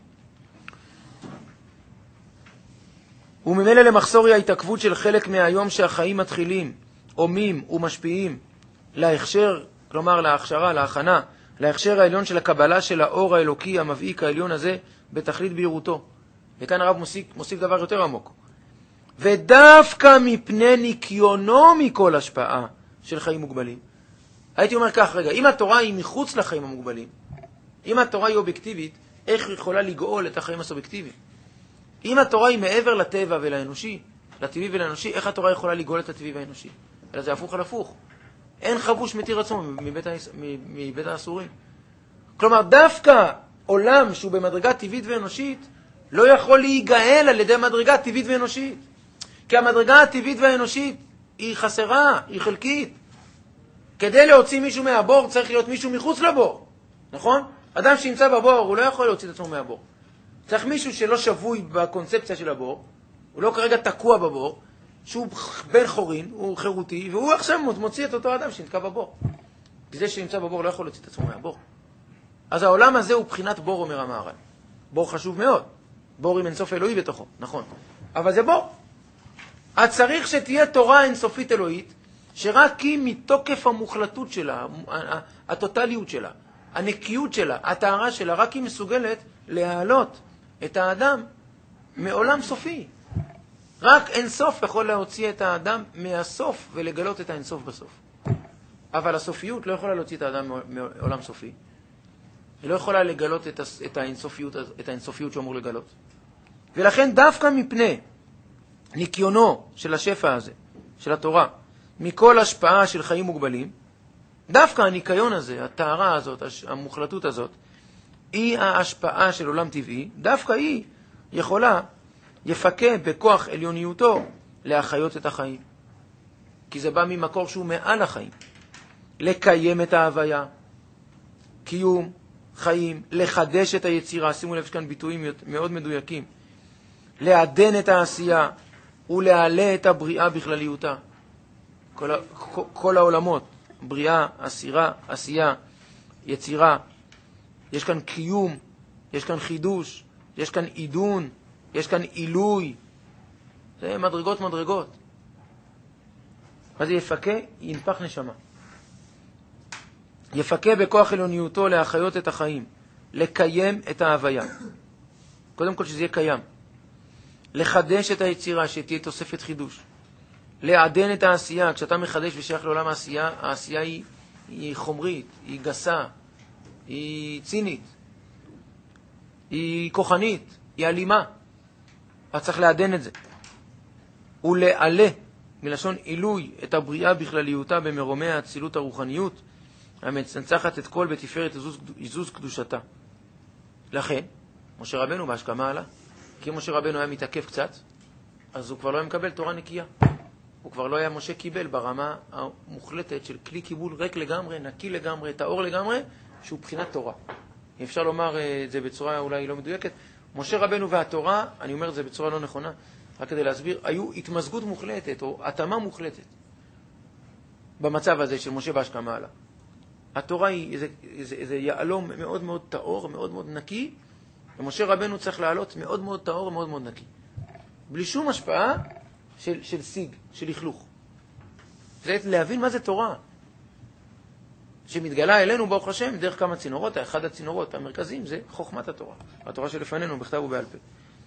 וממילא למחסור היא ההתעכבות של חלק מהיום שהחיים מתחילים, עומים ומשפיעים, להכשר, כלומר להכשרה, להכנה, להכשר העליון של הקבלה של האור האלוקי המבעיק העליון הזה בתכלית בהירותו. וכאן הרב מוסיף, מוסיף דבר יותר עמוק. ודווקא מפני ניקיונו מכל השפעה של חיים מוגבלים. הייתי אומר כך, רגע, אם התורה היא מחוץ לחיים המוגבלים, אם התורה היא אובייקטיבית, איך היא יכולה לגאול את החיים הסובייקטיביים? אם התורה היא מעבר לטבע ולאנושי, לטבעי ולאנושי, איך התורה יכולה לגאול את הטבעי והאנושי? אלא זה הפוך על הפוך. אין חבוש מתיר עצמו מבית, מבית האסורים. כלומר, דווקא עולם שהוא במדרגה טבעית ואנושית, לא יכול להיגאל על ידי מדרגה טבעית ואנושית. כי המדרגה הטבעית והאנושית היא חסרה, היא חלקית. כדי להוציא מישהו מהבור צריך להיות מישהו מחוץ לבור. נכון? אדם שימצא בבור, הוא לא יכול להוציא את עצמו מהבור. צריך מישהו שלא שבוי בקונספציה של הבור, הוא לא כרגע תקוע בבור, שהוא בן חורין, הוא חירותי, והוא עכשיו מוציא את אותו אדם שנתקע בבור. כי זה שנמצא בבור לא יכול להוציא את עצמו מהבור. אז העולם הזה הוא בחינת בור, אומר המהר"ל. בור חשוב מאוד. בור עם אינסוף אלוהי בתוכו, נכון. אבל זה בור. אז צריך שתהיה תורה אינסופית אלוהית, שרק היא מתוקף המוחלטות שלה, הטוטליות שלה, הנקיות שלה, הטהרה שלה, רק היא מסוגלת להעלות את האדם מעולם סופי. רק אינסוף יכול להוציא את האדם מהסוף ולגלות את האינסוף בסוף. אבל הסופיות לא יכולה להוציא את האדם מעולם סופי. היא לא יכולה לגלות את האינסופיות, את האינסופיות שאמור לגלות. ולכן דווקא מפני ניקיונו של השפע הזה, של התורה, מכל השפעה של חיים מוגבלים, דווקא הניקיון הזה, הטהרה הזאת, המוחלטות הזאת, היא ההשפעה של עולם טבעי, דווקא היא יכולה, יפקה בכוח עליוניותו להחיות את החיים. כי זה בא ממקור שהוא מעל החיים. לקיים את ההוויה, קיום, חיים, לחדש את היצירה, שימו לב שכאן ביטויים מאוד מדויקים, לעדן את העשייה ולעלה את הבריאה בכלליותה. כל, כל, כל העולמות, בריאה, עשירה, עשייה, יצירה, יש כאן קיום, יש כאן חידוש, יש כאן עידון, יש כאן עילוי. זה מדרגות מדרגות. מה זה יפקה? ינפח נשמה. יפקה בכוח עליוניותו להחיות את החיים, לקיים את ההוויה. קודם כל שזה יהיה קיים. לחדש את היצירה, שתהיה תוספת חידוש. לעדן את העשייה, כשאתה מחדש ושייך לעולם העשייה, העשייה היא, היא חומרית, היא גסה, היא צינית, היא כוחנית, היא אלימה. אתה צריך לעדן את זה. ולעלה, מלשון עילוי, את הבריאה בכלליותה במרומי האצילות הרוחניות, המצנצחת את כל בתפארת עזוז קדושתה. לכן, משה רבנו בהשכמה עלה, כי משה רבנו היה מתעכב קצת, אז הוא כבר לא היה מקבל תורה נקייה. הוא כבר לא היה משה קיבל ברמה המוחלטת של כלי קיבול ריק לגמרי, נקי לגמרי, טהור לגמרי, שהוא בחינת תורה. אפשר לומר את זה בצורה אולי לא מדויקת. משה רבנו והתורה, אני אומר את זה בצורה לא נכונה, רק כדי להסביר, היו התמזגות מוחלטת או התאמה מוחלטת במצב הזה של משה בהשכמה עלה. התורה היא איזה, איזה, איזה יעלום מאוד מאוד טהור, מאוד מאוד נקי, ומשה רבנו צריך לעלות מאוד מאוד טהור ומאוד מאוד נקי. בלי שום השפעה של, של סיג, של לכלוך. זה להבין מה זה תורה. שמתגלה אלינו ברוך השם דרך כמה צינורות, אחד הצינורות המרכזיים זה חוכמת התורה. התורה שלפנינו בכתב ובעל פה.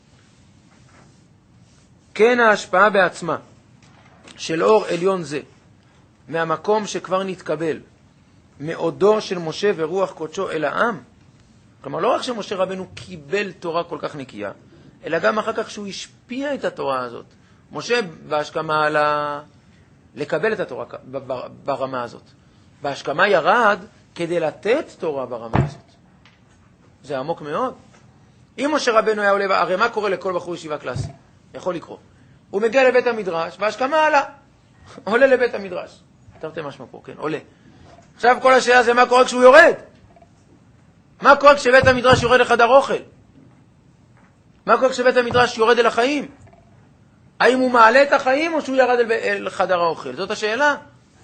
כן ההשפעה בעצמה של אור עליון זה, מהמקום שכבר נתקבל, מעודו של משה ורוח קודשו אל העם, כלומר לא רק שמשה רבנו קיבל תורה כל כך נקייה, אלא גם אחר כך שהוא השפיע את התורה הזאת. משה בהשכמה עלה לקבל את התורה ברמה הזאת. בהשכמה ירד כדי לתת תורה ברמה הזאת. זה עמוק מאוד. אם משה רבנו היה עולה, הרי מה קורה לכל בחור ישיבה קלאסי? יכול לקרוא. הוא מגיע לבית המדרש, בהשכמה עלה. עולה לבית המדרש. תרתי משמע פה, כן, עולה. עכשיו כל השאלה זה מה קורה כשהוא יורד. מה קורה כשבית המדרש יורד לחדר אוכל? מה קורה כשבית המדרש יורד אל החיים? האם הוא מעלה את החיים או שהוא ירד אל, אל חדר האוכל? זאת השאלה.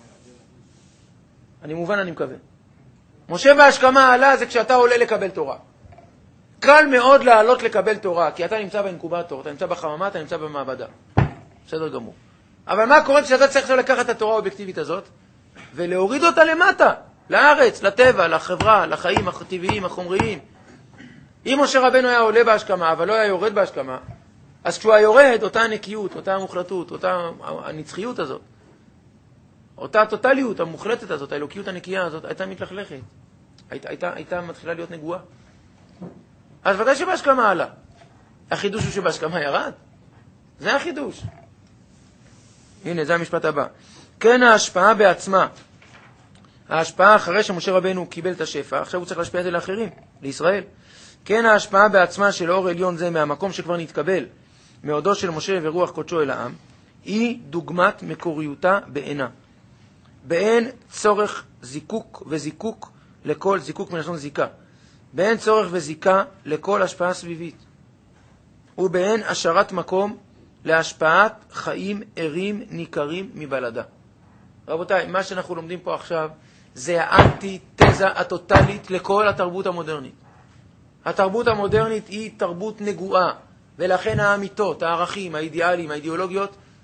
אני מובן, אני מקווה. משה בהשכמה עלה זה כשאתה עולה לקבל תורה. קל מאוד לעלות לקבל תורה, כי אתה נמצא באינקובטור, אתה נמצא בחממה, אתה נמצא במעבדה. בסדר גמור. אבל מה קורה כשאתה צריך לקחת את התורה האובייקטיבית הזאת ולהוריד אותה למטה, לארץ, לטבע, לחברה, לחיים הטבעיים, החומריים? אם משה רבנו היה עולה בהשכמה, אבל לא היה יורד בהשכמה, אז כשהוא היה יורד, אותה הנקיות, אותה המוחלטות, אותה הנצחיות הזאת, אותה הטוטליות המוחלטת הזאת, האלוקיות הנקייה הזאת, הייתה מתלכלכת. הייתה, הייתה, הייתה מתחילה להיות נגועה. אז ודאי שבהשכמה עלה. החידוש הוא שבהשכמה ירד. זה החידוש. הנה, זה המשפט הבא. כן ההשפעה בעצמה. ההשפעה אחרי שמשה רבנו קיבל את השפע, עכשיו הוא צריך להשפיע את זה לאחרים, לישראל. כן ההשפעה בעצמה של אור עליון זה מהמקום שכבר נתקבל, מעודו של משה ורוח קודשו אל העם, היא דוגמת מקוריותה בעינה. באין צורך זיקוק וזיקוק לכל, זיקוק מלשון זיקה. באין צורך וזיקה לכל השפעה סביבית. ובאין השארת מקום להשפעת חיים ערים ניכרים מבלדה. רבותיי, מה שאנחנו לומדים פה עכשיו זה האנטי-תזה הטוטלית לכל התרבות המודרנית. התרבות המודרנית היא תרבות נגועה, ולכן האמיתות, הערכים, האידיאלים, האידיאולוגיות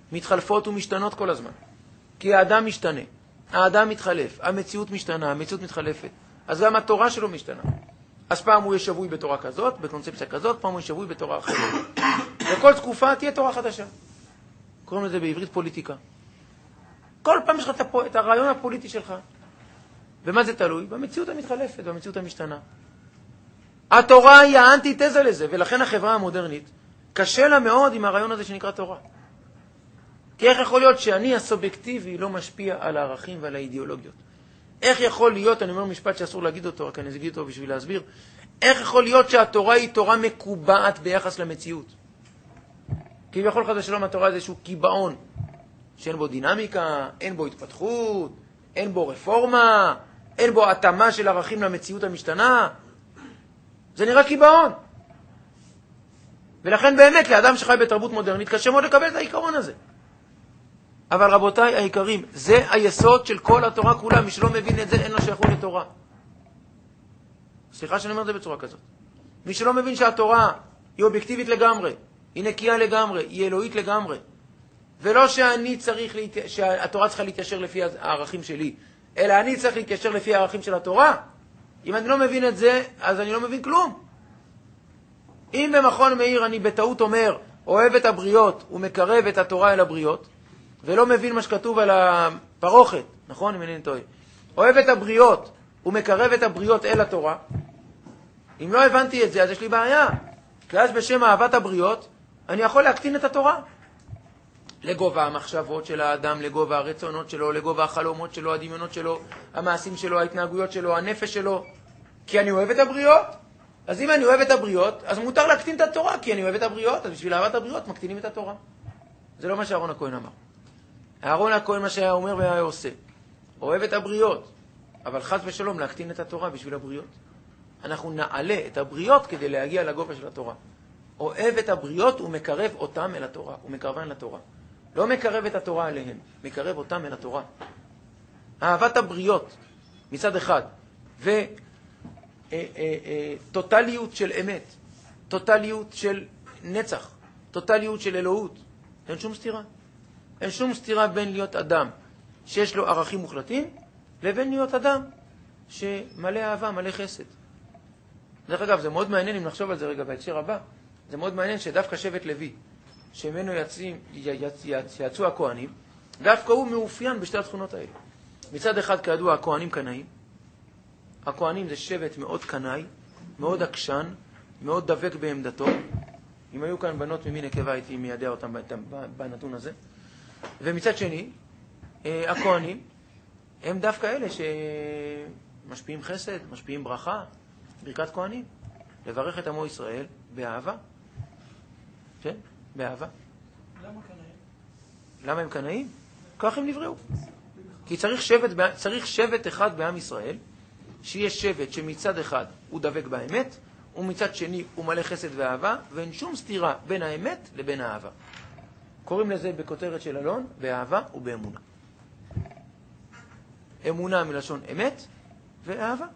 מתחלפות ומשתנות כל הזמן. כי האדם משתנה, האדם מתחלף, המציאות משתנה, המציאות מתחלפת. אז גם התורה שלו משתנה. אז פעם הוא יהיה שבוי בתורה כזאת, בקונספציה כזאת, פעם הוא יהיה שבוי בתורה אחרת. וכל תקופה תהיה תורה חדשה. קוראים לזה בעברית פוליטיקה. כל פעם יש לך את הרעיון הפוליטי שלך. ומה זה תלוי? במציאות המתחלפת, במציאות המשתנה. התורה היא האנטיתזה לזה, ולכן החברה המודרנית קשה לה מאוד עם הרעיון הזה שנקרא תורה. כי איך יכול להיות שאני הסובייקטיבי לא משפיע על הערכים ועל האידיאולוגיות? איך יכול להיות, אני אומר משפט שאסור להגיד אותו, רק אני אגיד אותו בשביל להסביר, איך יכול להיות שהתורה היא תורה מקובעת ביחס למציאות? כי בכל חד ושלום התורה זה איזשהו קיבעון, שאין בו דינמיקה, אין בו התפתחות, אין בו רפורמה, אין בו התאמה של ערכים למציאות המשתנה. זה נראה קיבעון. ולכן באמת לאדם שחי בתרבות מודרנית קשה מאוד לקבל את העיקרון הזה. אבל רבותיי היקרים, זה היסוד של כל התורה כולה. מי שלא מבין את זה אין לו שייכות לתורה. סליחה שאני אומר את זה בצורה כזאת. מי שלא מבין שהתורה היא אובייקטיבית לגמרי, היא נקייה לגמרי, היא אלוהית לגמרי, ולא שאני צריך, להת... שהתורה צריכה להתיישר לפי הערכים שלי, אלא אני צריך להתיישר לפי הערכים של התורה. אם אני לא מבין את זה, אז אני לא מבין כלום. אם במכון מאיר אני בטעות אומר, אוהב את הבריות ומקרב את התורה אל הבריות, ולא מבין מה שכתוב על הפרוכת, נכון? אם אני טועה. אוהב את הבריות ומקרב את הבריות אל התורה. אם לא הבנתי את זה, אז יש לי בעיה. כי אז בשם אהבת הבריות, אני יכול להקטין את התורה. לגובה המחשבות של האדם, לגובה הרצונות שלו, לגובה החלומות שלו, הדמיונות שלו, המעשים שלו, ההתנהגויות שלו, הנפש שלו. כי אני אוהב את הבריות. אז אם אני אוהב את הבריות, אז מותר להקטין את התורה, כי אני אוהב את הבריות. אז בשביל אהבת הבריות מקטינים את התורה. זה לא מה שאהרון הכהן אמר. אהרון הכהן מה שהיה אומר והיה עושה. אוהב את הבריות, אבל חס ושלום להקטין את התורה בשביל הבריות. אנחנו נעלה את הבריות כדי להגיע לגובה של התורה. אוהב את הבריות ומקרב אותם אל התורה, ומקרבן לתורה. לא מקרב את התורה אליהם, מקרב אותם אל התורה. אהבת הבריות מצד אחד, וטוטליות של אמת, טוטליות של נצח, טוטליות של אלוהות. אין שום סתירה. אין שום סתירה בין להיות אדם שיש לו ערכים מוחלטים, לבין להיות אדם שמלא אהבה, מלא חסד. דרך אגב, זה מאוד מעניין אם נחשוב על זה רגע בהקשר הבא. זה מאוד מעניין שדווקא שבט לוי, שממנו יצאים, יצ, יצ, יצאו הכהנים, דווקא הוא מאופיין בשתי התכונות האלה. מצד אחד, כידוע, הכהנים קנאים. הכהנים זה שבט מאוד קנאי, מאוד עקשן, מאוד דבק בעמדתו. אם היו כאן בנות ממין נקבה, הייתי מיידע אותם בנתון הזה. ומצד שני, הכהנים הם דווקא אלה שמשפיעים חסד, משפיעים ברכה, ברכת כהנים. לברך את עמו ישראל באהבה. כן? באהבה. למה קנאים? למה הם קנאים? כך הם נבראו. כי צריך שבט, צריך שבט אחד בעם ישראל, שיש שבט שמצד אחד הוא דבק באמת, ומצד שני הוא מלא חסד ואהבה, ואין שום סתירה בין האמת לבין האהבה. קוראים לזה בכותרת של אלון, באהבה ובאמונה. אמונה מלשון אמת ואהבה.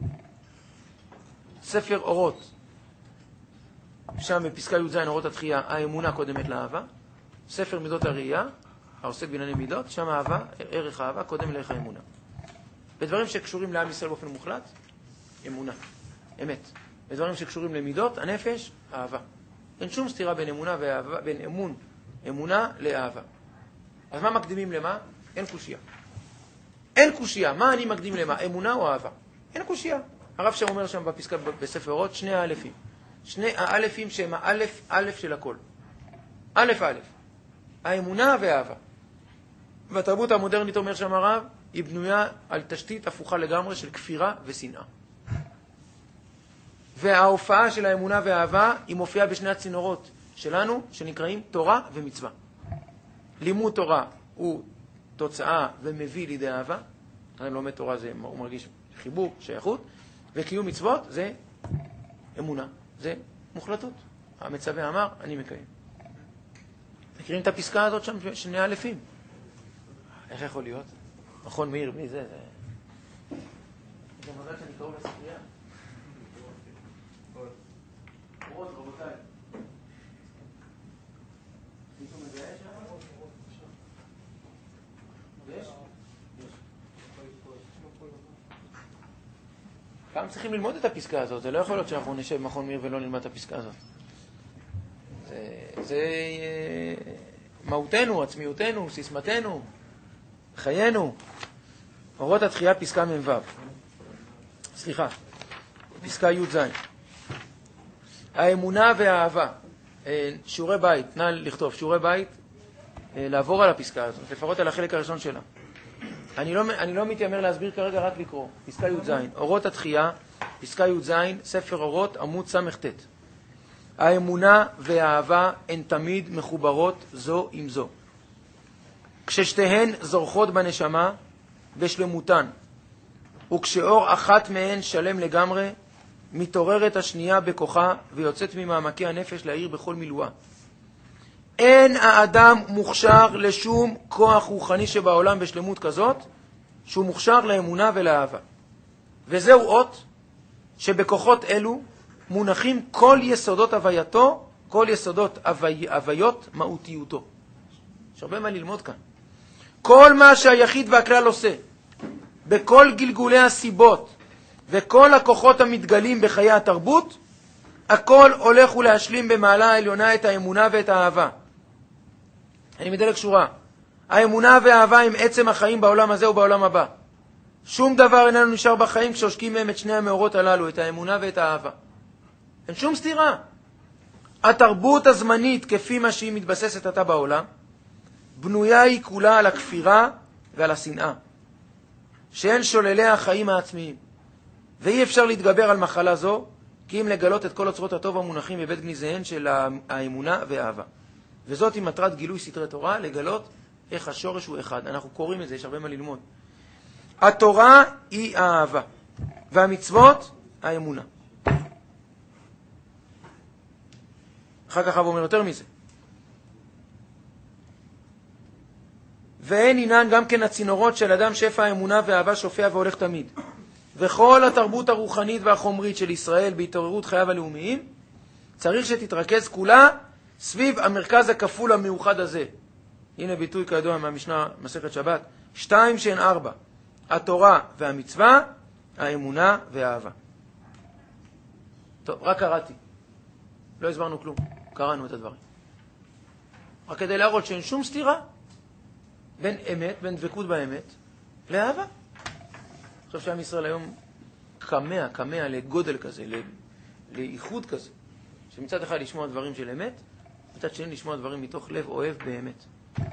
ספר אורות, שם בפסקה י"ז אורות התחייה, האמונה קודמת לאהבה. ספר מידות הראייה, העוסק בענייני מידות, שם אהבה, ערך האהבה קודם לערך האמונה. בדברים שקשורים לעם ישראל באופן מוחלט, אמונה, אמת. בדברים שקשורים למידות, הנפש, אהבה. אין שום סתירה בין אמונה ואהבה, בין אמון, אמונה לאהבה. אז מה מקדימים למה? אין קושיה. אין קושיה. מה אני מקדים למה? אמונה או אהבה? אין קושיה. הרב שם אומר שם בפסקה בספר אורות, שני האלפים. שני האלפים שהם האלף, אלף של הכל. אלף אלף. האמונה והאהבה. והתרבות המודרנית, אומר שם הרב, היא בנויה על תשתית הפוכה לגמרי של כפירה ושנאה. וההופעה של האמונה והאהבה היא מופיעה בשני הצינורות שלנו, שנקראים תורה ומצווה. לימוד תורה הוא תוצאה ומביא לידי אהבה. אני לומד תורה, זה, הוא מרגיש חיבור, שייכות. וקיום מצוות זה אמונה, זה מוחלטות. המצווה אמר, אני מקיים. מכירים את הפסקה הזאת שם, שני אלפים? איך יכול להיות? מכון מאיר, מי זה? זה מזל שאני קרוב לספרייה. אורות, רבותיי. מישהו מזהה שם? פעם צריכים ללמוד את הפסקה הזאת, זה לא יכול להיות שאנחנו נשב במכון מאיר ולא נלמד את הפסקה הזאת. זה, זה מהותנו, עצמיותנו, סיסמתנו, חיינו. אורות התחייה, פסקה מ"ו. סליחה, פסקה י"ז. האמונה והאהבה. שיעורי בית, נא לכתוב, שיעורי בית, לעבור על הפסקה הזאת, לפחות על החלק הראשון שלה. אני לא, אני לא מתיימר להסביר כרגע, רק לקרוא. פסקה י"ז, אורות התחייה, פסקה י"ז, ספר אורות, עמוד ס"ט. האמונה והאהבה הן תמיד מחוברות זו עם זו. כששתיהן זורחות בנשמה בשלמותן, וכשאור אחת מהן שלם לגמרי, מתעוררת השנייה בכוחה ויוצאת ממעמקי הנפש להאיר בכל מילואה. אין האדם מוכשר לשום כוח רוחני שבעולם בשלמות כזאת, שהוא מוכשר לאמונה ולאהבה. וזהו אות שבכוחות אלו מונחים כל יסודות הווייתו, כל יסודות הווי, הוויות מהותיותו. יש הרבה מה ללמוד כאן. כל מה שהיחיד והכלל עושה, בכל גלגולי הסיבות, וכל הכוחות המתגלים בחיי התרבות, הכל הולך ולהשלים במעלה העליונה את האמונה ואת האהבה. אני מדלג שורה. האמונה והאהבה הם עצם החיים בעולם הזה ובעולם הבא. שום דבר איננו נשאר בחיים כשעושקים מהם את שני המאורות הללו, את האמונה ואת האהבה. אין שום סתירה. התרבות הזמנית, כפי מה שהיא מתבססת עתה בעולם, בנויה היא כולה על הכפירה ועל השנאה, שהן שוללי החיים העצמיים. ואי אפשר להתגבר על מחלה זו, כי אם לגלות את כל אוצרות הטוב המונחים בבית גניזיהן של האמונה והאהבה. וזאת היא מטרת גילוי סתרי תורה, לגלות איך השורש הוא אחד. אנחנו קוראים את זה, יש הרבה מה ללמוד. התורה היא האהבה, והמצוות האמונה. אחר כך הוא אומר יותר מזה. והן אינן גם כן הצינורות של אדם שפע האמונה והאהבה שופע והולך תמיד. וכל התרבות הרוחנית והחומרית של ישראל בהתעוררות חייו הלאומיים צריך שתתרכז כולה סביב המרכז הכפול המאוחד הזה. הנה ביטוי כידוע מהמשנה מסכת שבת. שתיים שהן ארבע. התורה והמצווה, האמונה והאהבה. טוב, רק קראתי. לא הסברנו כלום. קראנו את הדברים. רק כדי להראות שאין שום סתירה בין אמת, בין דבקות באמת, לאהבה. אני חושב שעם ישראל היום קמע, קמע לגודל כזה, לאיחוד כזה, שמצד אחד לשמוע דברים של אמת, מצד שני לשמוע דברים מתוך לב אוהב באמת.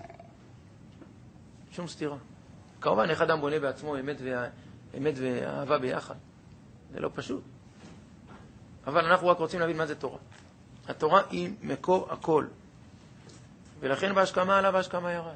שום סתירה. כמובן, איך אדם בונה בעצמו אמת, וה... אמת ואהבה ביחד. זה לא פשוט. אבל אנחנו רק רוצים להבין מה זה תורה. התורה היא מקור הכל. ולכן בהשכמה עלה, בהשכמה ירד.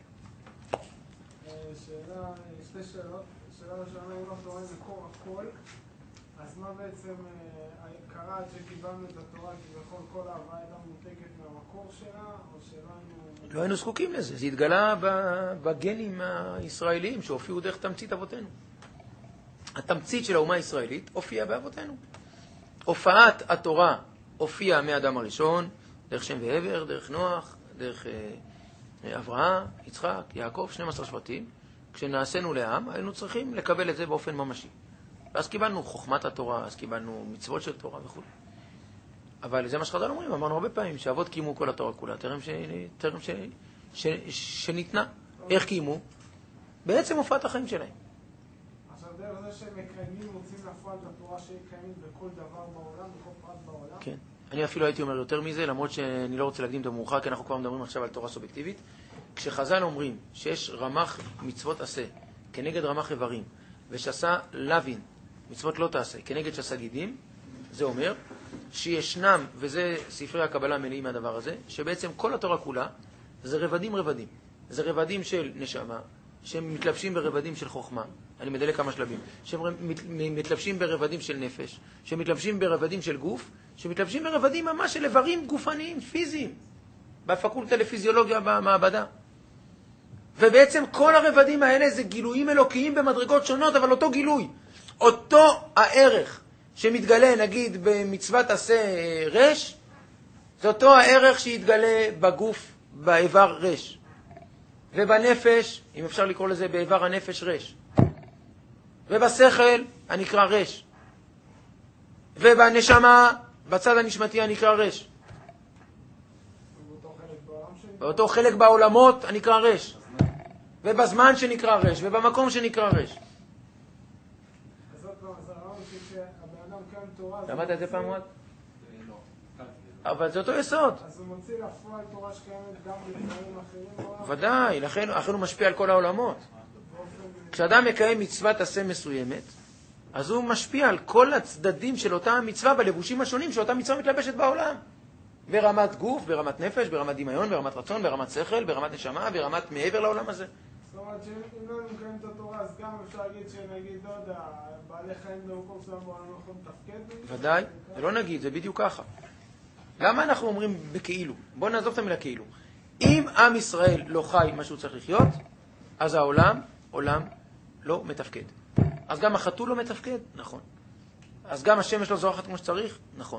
שאלה, שתי שאלות. שאלה ראשונה, אם התורה היא מקור הכל, אז מה בעצם קרה עד שקיבלנו את התורה, כביכול כל ההוויה הייתה מנותקת מהמקור שלה, או שלא היינו... לא היינו זקוקים לזה, זה התגלה בגנים הישראליים שהופיעו דרך תמצית אבותינו. התמצית של האומה הישראלית הופיעה באבותינו. הופעת התורה הופיעה מאדם הראשון, דרך שם ועבר, דרך נוח, דרך אה, אברהם, יצחק, יעקב, שנים עשר שבטים. כשנעשינו לעם, היינו צריכים לקבל את זה באופן ממשי. ואז קיבלנו חוכמת התורה, אז קיבלנו מצוות של תורה וכו'. אבל זה מה שחז"ל אומרים, אמרנו הרבה פעמים, שאבות קיימו כל התורה כולה, טרם, ש... טרם ש... ש... שניתנה. איך קיימו? בעצם הופעת החיים שלהם. עכשיו דרך זה שהם מקיימים, רוצים להפעל את התורה שהיא קיימת בכל דבר בעולם, בכל פרט בעולם? כן. אני אפילו הייתי אומר יותר מזה, למרות שאני לא רוצה להקדים את המאוחר, כי אנחנו כבר מדברים עכשיו על תורה סובייקטיבית. כשחז"ל אומרים שיש רמ"ח מצוות עשה כנגד רמ"ח איברים, ושעשה לוין, מצוות לא תעשה, כנגד שעשה גידים, זה אומר שישנם, וזה ספרי הקבלה מלאים מהדבר הזה, שבעצם כל התורה כולה זה רבדים רבדים. זה רבדים של נשמה, שהם מתלבשים ברבדים של חוכמה, אני מדלק כמה שלבים, שהם מתלבשים ברבדים של נפש, שהם מתלבשים ברבדים של גוף, שמתלבשים ברבדים ממש של איברים גופניים, פיזיים, בפקולטה לפיזיולוגיה במעבדה. ובעצם כל הרבדים האלה זה גילויים אלוקיים במדרגות שונות, אבל אותו גילוי, אותו הערך שמתגלה נגיד במצוות עשה רש, זה אותו הערך שיתגלה בגוף באיבר רש. ובנפש, אם אפשר לקרוא לזה באיבר הנפש רש. ובשכל הנקרא רש. ובנשמה, בצד הנשמתי הנקרא רש. ובאותו חלק בעולם שלי. באותו חלק בעולמות הנקרא רש. ובזמן שנקרא רש, ובמקום שנקרא רש. אז עוד פעם, אז הרעיון הוא שהבן אדם קיים תורה... למדת את זה פעם עוד? לא. אבל זה אותו יסוד. אז הוא מוציא לפועל תורה שקיימת גם בדברים אחרים בעולם. ודאי, לכן, לכן הוא משפיע על כל העולמות. באופן... כשאדם מקיים מצוות עשה מסוימת, אז הוא משפיע על כל הצדדים של אותה המצווה בלבושים השונים שאותה מצווה מתלבשת בעולם. ברמת גוף, ברמת נפש, ברמת דמיון, ברמת רצון, ברמת שכל, ברמת נשמה, ברמת מעבר לעולם הזה. זאת אומרת שאם לא מקיים את התורה, אז גם אפשר להגיד שנגיד, לא יודע, בעלי חיים במקום שלהם בעולם לא יכולים לתפקד? ודאי, זה לא נגיד, זה בדיוק ככה. למה אנחנו אומרים בכאילו? בואו נעזוב את המילה כאילו. אם עם ישראל לא חי מה שהוא צריך לחיות, אז העולם, עולם לא מתפקד. אז גם החתול לא מתפקד? נכון. אז גם השמש לא זורחת כמו שצריך? נכון.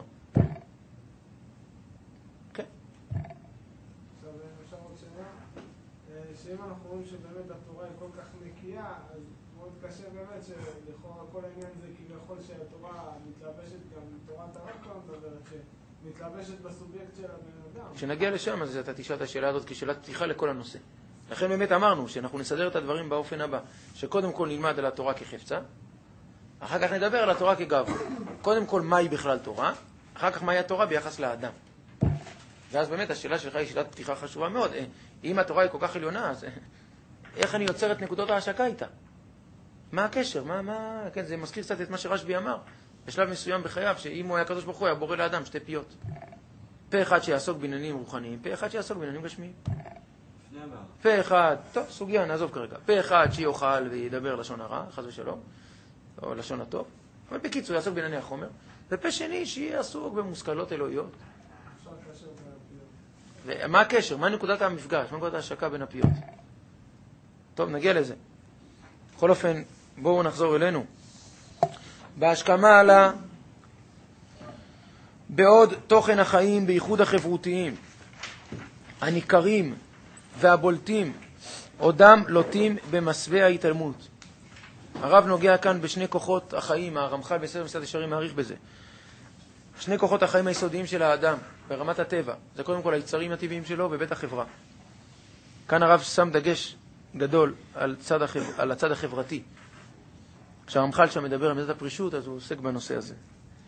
כן. עכשיו, אפשר עוד שאלה, שאם אנחנו רואים שבאמת התורה היא כל כך נקייה, אז מאוד קשה באמת שלכאורה כל העניין זה כביכול שהתורה מתלבשת גם תורת הרב כבר מדברת, שמתלבשת בסובייקט של הבן אדם. כשנגיע לשם, אז אתה תשאל את השאלה הזאת כשאלת פתיחה לכל הנושא. לכן באמת אמרנו שאנחנו נסדר את הדברים באופן הבא, שקודם כל נלמד על התורה כחפצה, אחר כך נדבר על התורה כגב. קודם כל מהי בכלל תורה, אחר כך מהי התורה ביחס לאדם. ואז באמת השאלה שלך היא שאלת פתיחה חשובה מאוד. אם התורה היא כל כך עליונה, אז איך אני יוצר את נקודות ההשקה איתה? מה הקשר? מה, מה... כן, זה מזכיר קצת את מה שרשב"י אמר. בשלב מסוים בחייו, שאם הוא היה קדוש ברוך הוא, היה בורא לאדם שתי פיות. פה אחד שיעסוק בעניינים רוחניים, פה אחד שיעסוק בעניינים גשמיים. פה אחד, טוב, סוגיה, נעזוב כרגע. פה אחד שיוכל וידבר לשון הרע, חס ושלום, או לשון הטוב. אבל בקיצור, יעסוק בענייני החומר. ופה שני, שיעסוק במושכלות אלוהיות. אפשר לקשר בין הפיות. ומה הקשר? מה נקודת המפגש? מה נקודת ההשקה בין הפיות? טוב, נגיע לזה. בכל אופן, בואו נחזור אלינו. בהשכמה עלה בעוד תוכן החיים בייחוד החברותיים, הניכרים והבולטים, עודם לוטים במסווה ההתעלמות. הרב נוגע כאן בשני כוחות החיים, הרמח"ל בספר מסילת ישרים מעריך בזה. שני כוחות החיים היסודיים של האדם, ברמת הטבע. זה קודם כל היצרים הטבעיים שלו ובית החברה. כאן הרב שם דגש גדול על, צד החבר... על הצד החברתי. כשהרמח"ל שם מדבר על מידת הפרישות, אז הוא עוסק בנושא הזה.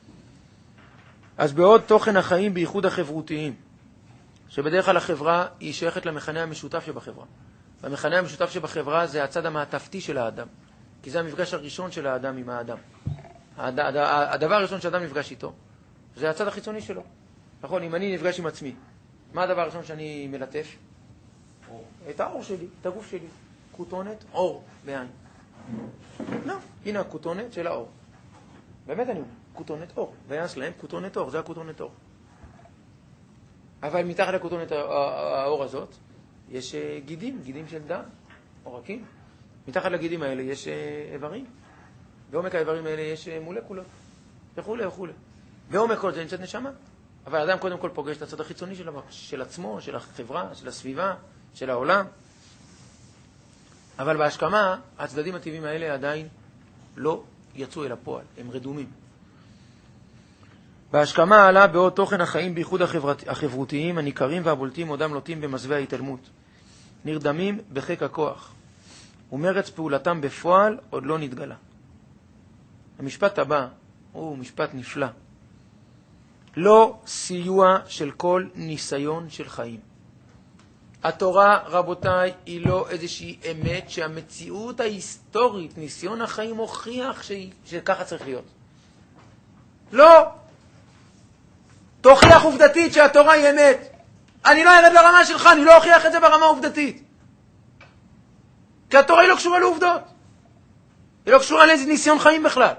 אז בעוד תוכן החיים בייחוד החברותיים, שבדרך כלל החברה היא שייכת למכנה המשותף שבחברה. והמכנה המשותף שבחברה זה הצד המעטפתי של האדם. כי זה המפגש הראשון של האדם עם האדם. הד... הד... הדבר הראשון שאדם נפגש איתו, זה הצד החיצוני שלו. נכון, אם אני נפגש עם עצמי, מה הדבר הראשון שאני מלטף? אור. את האור שלי, את הגוף שלי. כותונת, אור בעין. לא, הנה הכותונת של האור. באמת אני אומר, כותונת אור. והיה שלהם כותונת אור, זה הכותונת אור. אבל מתחת לכותונת האור הזאת, יש גידים, גידים של דם, עורקים. מתחת לגידים האלה יש איברים. בעומק האיברים האלה יש מולקולות, וכו' וכו'. בעומק כל זה נמצאת נשמה. אבל האדם קודם כל פוגש את הצד החיצוני של, של עצמו, של החברה, של הסביבה, של העולם. אבל בהשכמה, הצדדים הטבעיים האלה עדיין לא יצאו אל הפועל, הם רדומים. בהשכמה עלה בעוד תוכן החיים בייחוד החברת, החברותיים, הניכרים והבולטים עודם לוטים במסווה ההתעלמות. נרדמים בחק הכוח, ומרץ פעולתם בפועל עוד לא נתגלה. המשפט הבא הוא משפט נפלא. לא סיוע של כל ניסיון של חיים. התורה, רבותיי, היא לא איזושהי אמת שהמציאות ההיסטורית, ניסיון החיים הוכיח שהיא, שככה צריך להיות. לא! תוכיח עובדתית שהתורה היא אמת. אני לא ארד לרמה שלך, אני לא אוכיח את זה ברמה עובדתית. כי התורה היא לא קשורה לעובדות. היא לא קשורה לאיזה ניסיון חיים בכלל.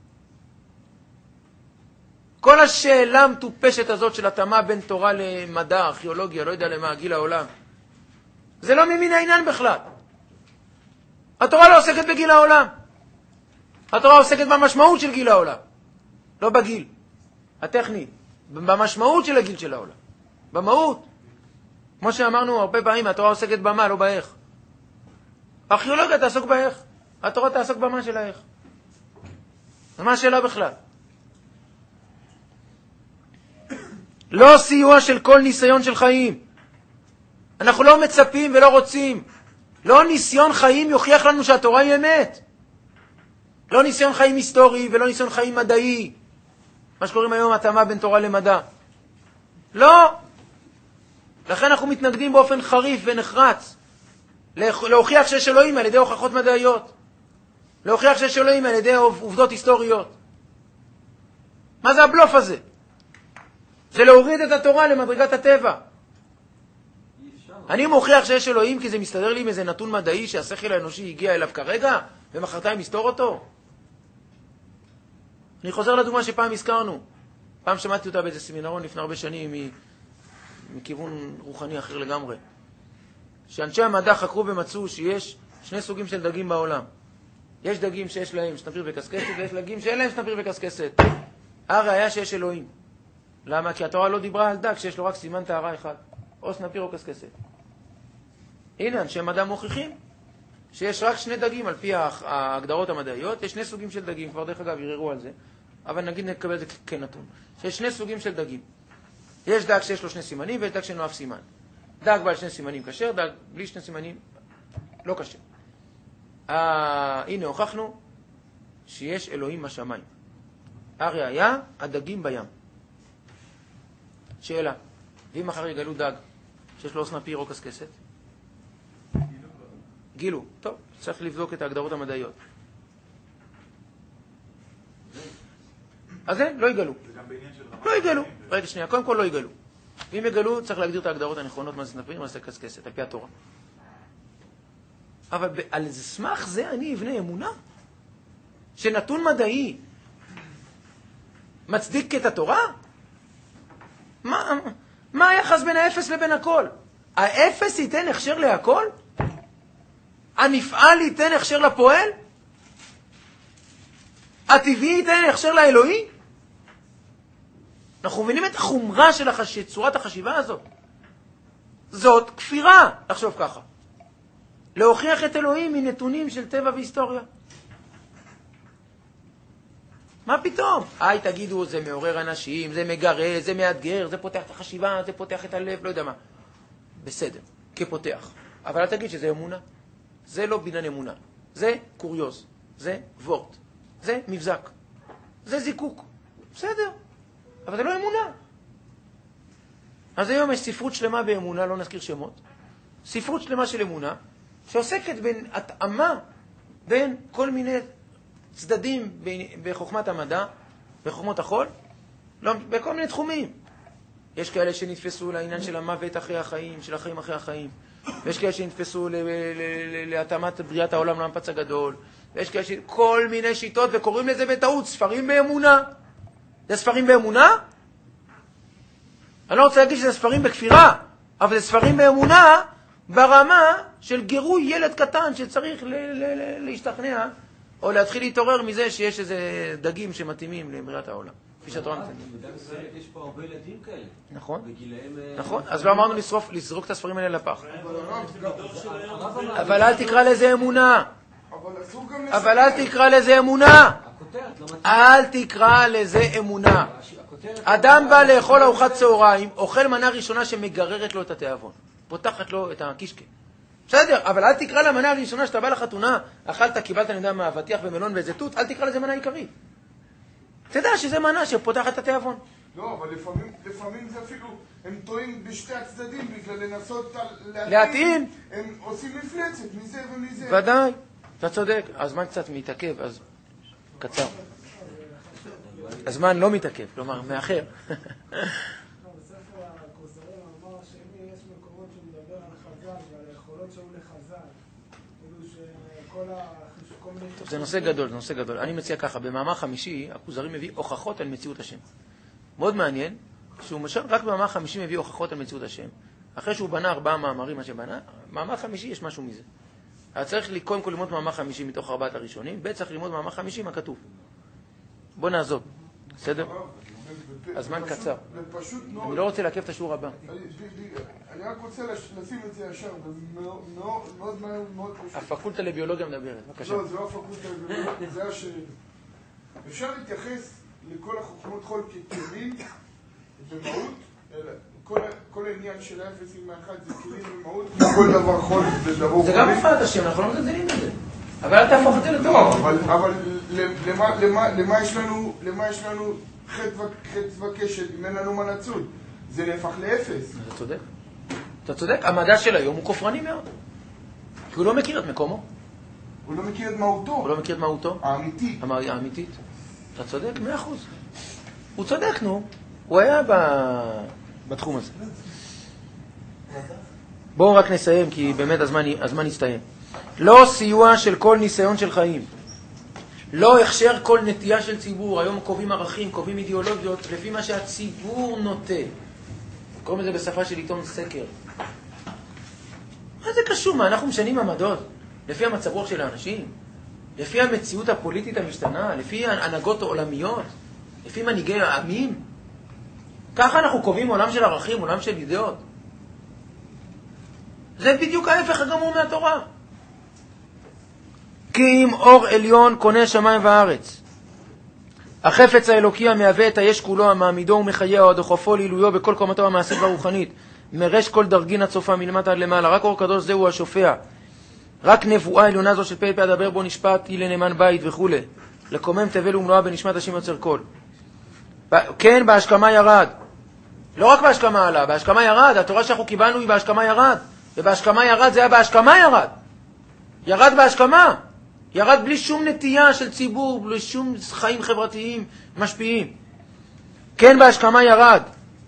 כל השאלה המטופשת הזאת של התאמה בין תורה למדע, ארכיאולוגיה, לא יודע למה, גיל העולם, זה לא ממין העניין בכלל. התורה לא עוסקת בגיל העולם. התורה עוסקת במשמעות של גיל העולם. לא בגיל הטכני, במשמעות של הגיל של העולם. במהות. כמו שאמרנו הרבה פעמים, התורה עוסקת במה, לא באיך. הארכיאולוגיה תעסוק באיך, התורה תעסוק במה של האיך. אז מה השאלה בכלל? לא סיוע של כל ניסיון של חיים. אנחנו לא מצפים ולא רוצים. לא ניסיון חיים יוכיח לנו שהתורה היא אמת. לא ניסיון חיים היסטורי ולא ניסיון חיים מדעי. מה שקוראים היום התאמה בין תורה למדע. לא. לכן אנחנו מתנגדים באופן חריף ונחרץ. להוכיח שיש אלוהים על ידי הוכחות מדעיות. להוכיח שיש אלוהים על ידי עובדות היסטוריות. מה זה הבלוף הזה? זה להוריד את התורה למדרגת הטבע. אני מוכיח שיש אלוהים כי זה מסתדר לי עם איזה נתון מדעי שהשכל האנושי הגיע אליו כרגע, ומחרתיים יסתור אותו. אני חוזר לדוגמה שפעם הזכרנו. פעם שמעתי אותה באיזה סמינרון לפני הרבה שנים מכיוון רוחני אחר לגמרי. שאנשי המדע חקרו ומצאו שיש שני סוגים של דגים בעולם. יש דגים שיש להם סנפיר וקסקסת, ויש דגים שאין להם סנפיר וקסקסת. הראיה שיש אלוהים. למה? כי התורה לא דיברה על דג שיש לו רק סימן טהרה אחד. או סנפיר או קסקסת. הנה, אנשי מדע מוכיחים שיש רק שני דגים על פי ההגדרות המדעיות. יש שני סוגים של דגים, כבר דרך אגב יררו על זה. אבל נגיד נקבל את זה כנתון. שיש שני סוגים של דגים. יש דג שיש לו שני סימנים ויש דג שאין לו אף סימן. דג בעל שני סימנים כשר, דג בלי שני סימנים לא כשר. אה, הנה הוכחנו שיש אלוהים בשמיים. הראיה, הדגים בים. שאלה, ואם מחר יגלו דג שיש לו סנפיר או קסקסת? גילו. טוב, צריך לבדוק את ההגדרות המדעיות. אז אין, לא יגלו. לא יגלו. רגע שנייה, קודם כל לא יגלו. ואם יגלו, צריך להגדיר את ההגדרות הנכונות, מה זה סנפיר, מה זה קסקסת, על פי התורה. אבל על זה סמך זה אני אבנה אמונה? שנתון מדעי מצדיק את התורה? מה, מה היחס בין האפס לבין הכל? האפס ייתן הכשר להכל? הנפעל ייתן הכשר לפועל? הטבעי ייתן הכשר לאלוהי? אנחנו מבינים את החומרה של החש... צורת החשיבה הזאת. זאת כפירה, לחשוב ככה. להוכיח את אלוהים מנתונים של טבע והיסטוריה. מה פתאום? היי, תגידו, זה מעורר אנשים, זה מגרה, זה מאתגר, זה פותח את החשיבה, זה פותח את הלב, לא יודע מה. בסדר, כפותח. אבל אל תגיד שזה אמונה. זה לא בניין אמונה. זה קוריוז. זה וורט. זה מבזק. זה זיקוק. בסדר. אבל זה לא אמונה. אז היום יש ספרות שלמה באמונה, לא נזכיר שמות. ספרות שלמה של אמונה, שעוסקת בין התאמה בין כל מיני צדדים בחוכמת המדע, בחוכמות החול, לא, בכל מיני תחומים. יש כאלה שנתפסו לעניין של המוות אחרי החיים, של החיים אחרי החיים. ויש כאלה שנתפסו להתאמת בריאת העולם למפץ הגדול. ויש כאלה כל מיני שיטות, וקוראים לזה בטעות ספרים באמונה. זה ספרים באמונה? אני לא רוצה להגיד שזה ספרים בכפירה, אבל זה ספרים באמונה ברמה של גירוי ילד קטן שצריך ל- ל- ל- להשתכנע או להתחיל להתעורר מזה שיש איזה דגים שמתאימים לבריאת העולם. כפי שהתורה נותנת. יש פה הרבה ילדים כאלה. נכון. בגילאים... נכון. אז לא אמרנו לשרוף, לזרוק את הספרים האלה לפח. אבל אל תקרא לזה אמונה. אבל אל תקרא לזה אמונה. אל תקרא לזה אמונה. אדם בא לאכול ארוחת צהריים, אוכל מנה ראשונה שמגררת לו את התיאבון. פותחת לו את הקישקה. בסדר, אבל אל תקרא למנה הראשונה שאתה בא לחתונה, אכלת, קיבלת נדע מאבטיח ומלון ואיזה תות, אל תקרא לזה מנה עיקרית. תדע שזה מנה שפותחת את התיאבון. לא, אבל לפעמים, לפעמים זה אפילו, הם טועים בשתי הצדדים בגלל לנסות להתאים. הם עושים מפלצת מזה ומזה. ודאי, אתה צודק. הזמן קצת מתעכב, אז קצר. הזמן לא מתעכב, כלומר, מאחר. טוב, זה נושא גדול, זה נושא גדול. אני מציע ככה, במאמר חמישי, הכוזרי מביא הוכחות על מציאות השם. מאוד מעניין, שהוא משל, רק במאמר חמישי מביא הוכחות על מציאות השם. אחרי שהוא בנה ארבעה מאמרים, מה שבנה, במאמר חמישי יש משהו מזה. אז צריך לי קודם כל ללמוד מאמר חמישי מתוך ארבעת הראשונים, ב' צריך ללמוד מאמר חמישי מה כתוב. בוא נעזוב, בסדר? הזמן קצר. אני לא רוצה לעכב את השיעור הבא. אני רק רוצה לשים את זה ישר, מאוד מהר, מאוד פשוט. הפקולטה לביולוגיה מדברת, בבקשה. לא, זה לא הפקולטה לביולוגיה, זה השאלה. אפשר להתייחס לכל החוכמות חול ככלים במהות, כל, כל העניין של האפס עם האחד זה כלים ומהות, כי כל דבר חול זה דבר... זה גם מפרט השם, אנחנו לא מזלזלים בזה. אבל אל תהפוך את זה לתורה. לא, אבל, אבל למה, למה, למה יש לנו, למה יש לנו חטא וקשת, אם אין לנו מה לצוד? זה נהפך לאפס. אתה צודק. אתה צודק, המדע של היום הוא כופרני מאוד. כי הוא לא מכיר את מקומו. הוא לא מכיר את מהותו. הוא לא מכיר את מהותו. האמיתית. האמיתית. אתה צודק, מאה אחוז. הוא צודק, נו. הוא היה ב... בתחום הזה. בואו רק נסיים, כי באמת הזמן, הזמן יסתיים. לא סיוע של כל ניסיון של חיים. לא הכשר כל נטייה של ציבור. היום קובעים ערכים, קובעים אידיאולוגיות, לפי מה שהציבור נוטה. קוראים לזה בשפה של עיתון סקר. מה זה קשור? מה, אנחנו משנים עמדות? לפי המצב רוח של האנשים? לפי המציאות הפוליטית המשתנה? לפי הנהגות העולמיות? לפי מנהיגי העמים? ככה אנחנו קובעים עולם של ערכים, עולם של אידאות. זה בדיוק ההפך הגמור מהתורה. כי אם אור עליון קונה שמיים וארץ, החפץ האלוקי המהווה את היש כולו, המעמידו ומחייהו, הדוחפו לעילויו בכל קומתו המעשית והרוחנית, מרש כל דרגין הצופה מלמטה עד למעלה, רק אור קדוש זהו השופע, רק נבואה עליונה זו של פה פה אדבר בו נשפט היא לנאמן בית וכו', לקומם תבל ומלואה בנשמת השם יוצר כל. כן, בהשכמה ירד. לא רק בהשכמה עלה, בהשכמה ירד. התורה שאנחנו קיבלנו היא בהשכמה ירד. ובהשכמה ירד זה היה בהשכמה ירד. ירד בהשכמה. ירד בלי שום נטייה של ציבור, בלי שום חיים חברתיים משפיעים. כן, בהשכמה ירד.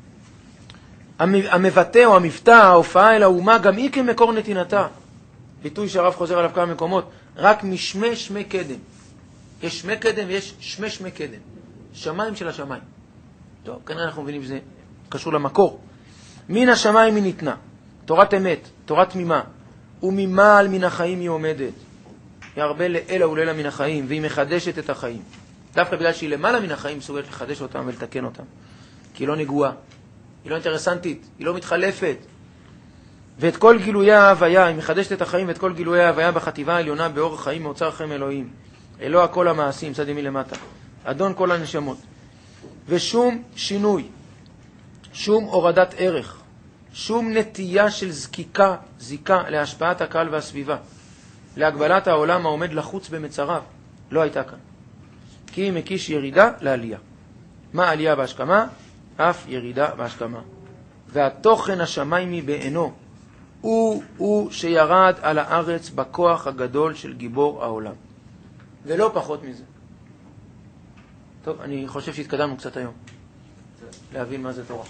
המבטא או המבטא, ההופעה אל האומה, גם היא כמקור נתינתה. ביטוי שהרב חוזר עליו כמה מקומות. רק משמי שמי קדם. יש שמי קדם ויש שמי שמי קדם. שמיים של השמיים. טוב, כנראה אנחנו מבינים שזה קשור למקור. מן השמיים היא ניתנה. תורת אמת, תורת תמימה. וממעל מן החיים היא עומדת. היא הרבה לאלה ולאלה מן החיים, והיא מחדשת את החיים. דווקא בגלל שהיא למעלה מן החיים, מסוגלת לחדש אותם ולתקן אותם. כי היא לא נגועה, היא לא אינטרסנטית, היא לא מתחלפת. ואת כל גילויי ההוויה, היא מחדשת את החיים ואת כל גילויי ההוויה בחטיבה העליונה, באור החיים, מאוצר החיים אלוהים. אלוה כל המעשים, צד ימין למטה. אדון כל הנשמות. ושום שינוי, שום הורדת ערך, שום נטייה של זקיקה, זיקה להשפעת הקהל והסביבה, להגבלת העולם העומד לחוץ במצריו, לא הייתה כאן. כי היא מקיש ירידה לעלייה. מה עלייה בהשכמה? אף ירידה בהשכמה. והתוכן השמיימי בעינו הוא הוא שירד על הארץ בכוח הגדול של גיבור העולם. ולא פחות מזה. טוב, אני חושב שהתקדמנו קצת היום. להבין מה זה תורה.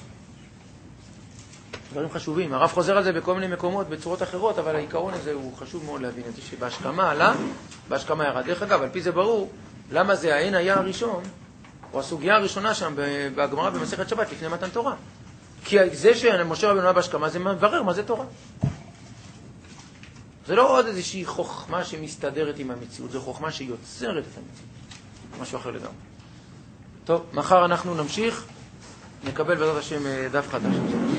דברים חשובים. הרב חוזר על זה בכל מיני מקומות, בצורות אחרות, אבל העיקרון הזה הוא חשוב מאוד להבין את זה, שבהשכמה עלה, בהשכמה ירד. דרך אגב, על פי זה ברור, למה זה העין היה הראשון, או הסוגיה הראשונה שם בהגמרא במסכת שבת לפני מתן תורה. כי זה שמשה רבנו בהשכמה זה מברר מה זה תורה. זה לא עוד איזושהי חוכמה שמסתדרת עם המציאות, זה חוכמה שיוצרת את המציאות. משהו אחר לגמרי. טוב, מחר אנחנו נמשיך, נקבל בעזרת השם דף חדש.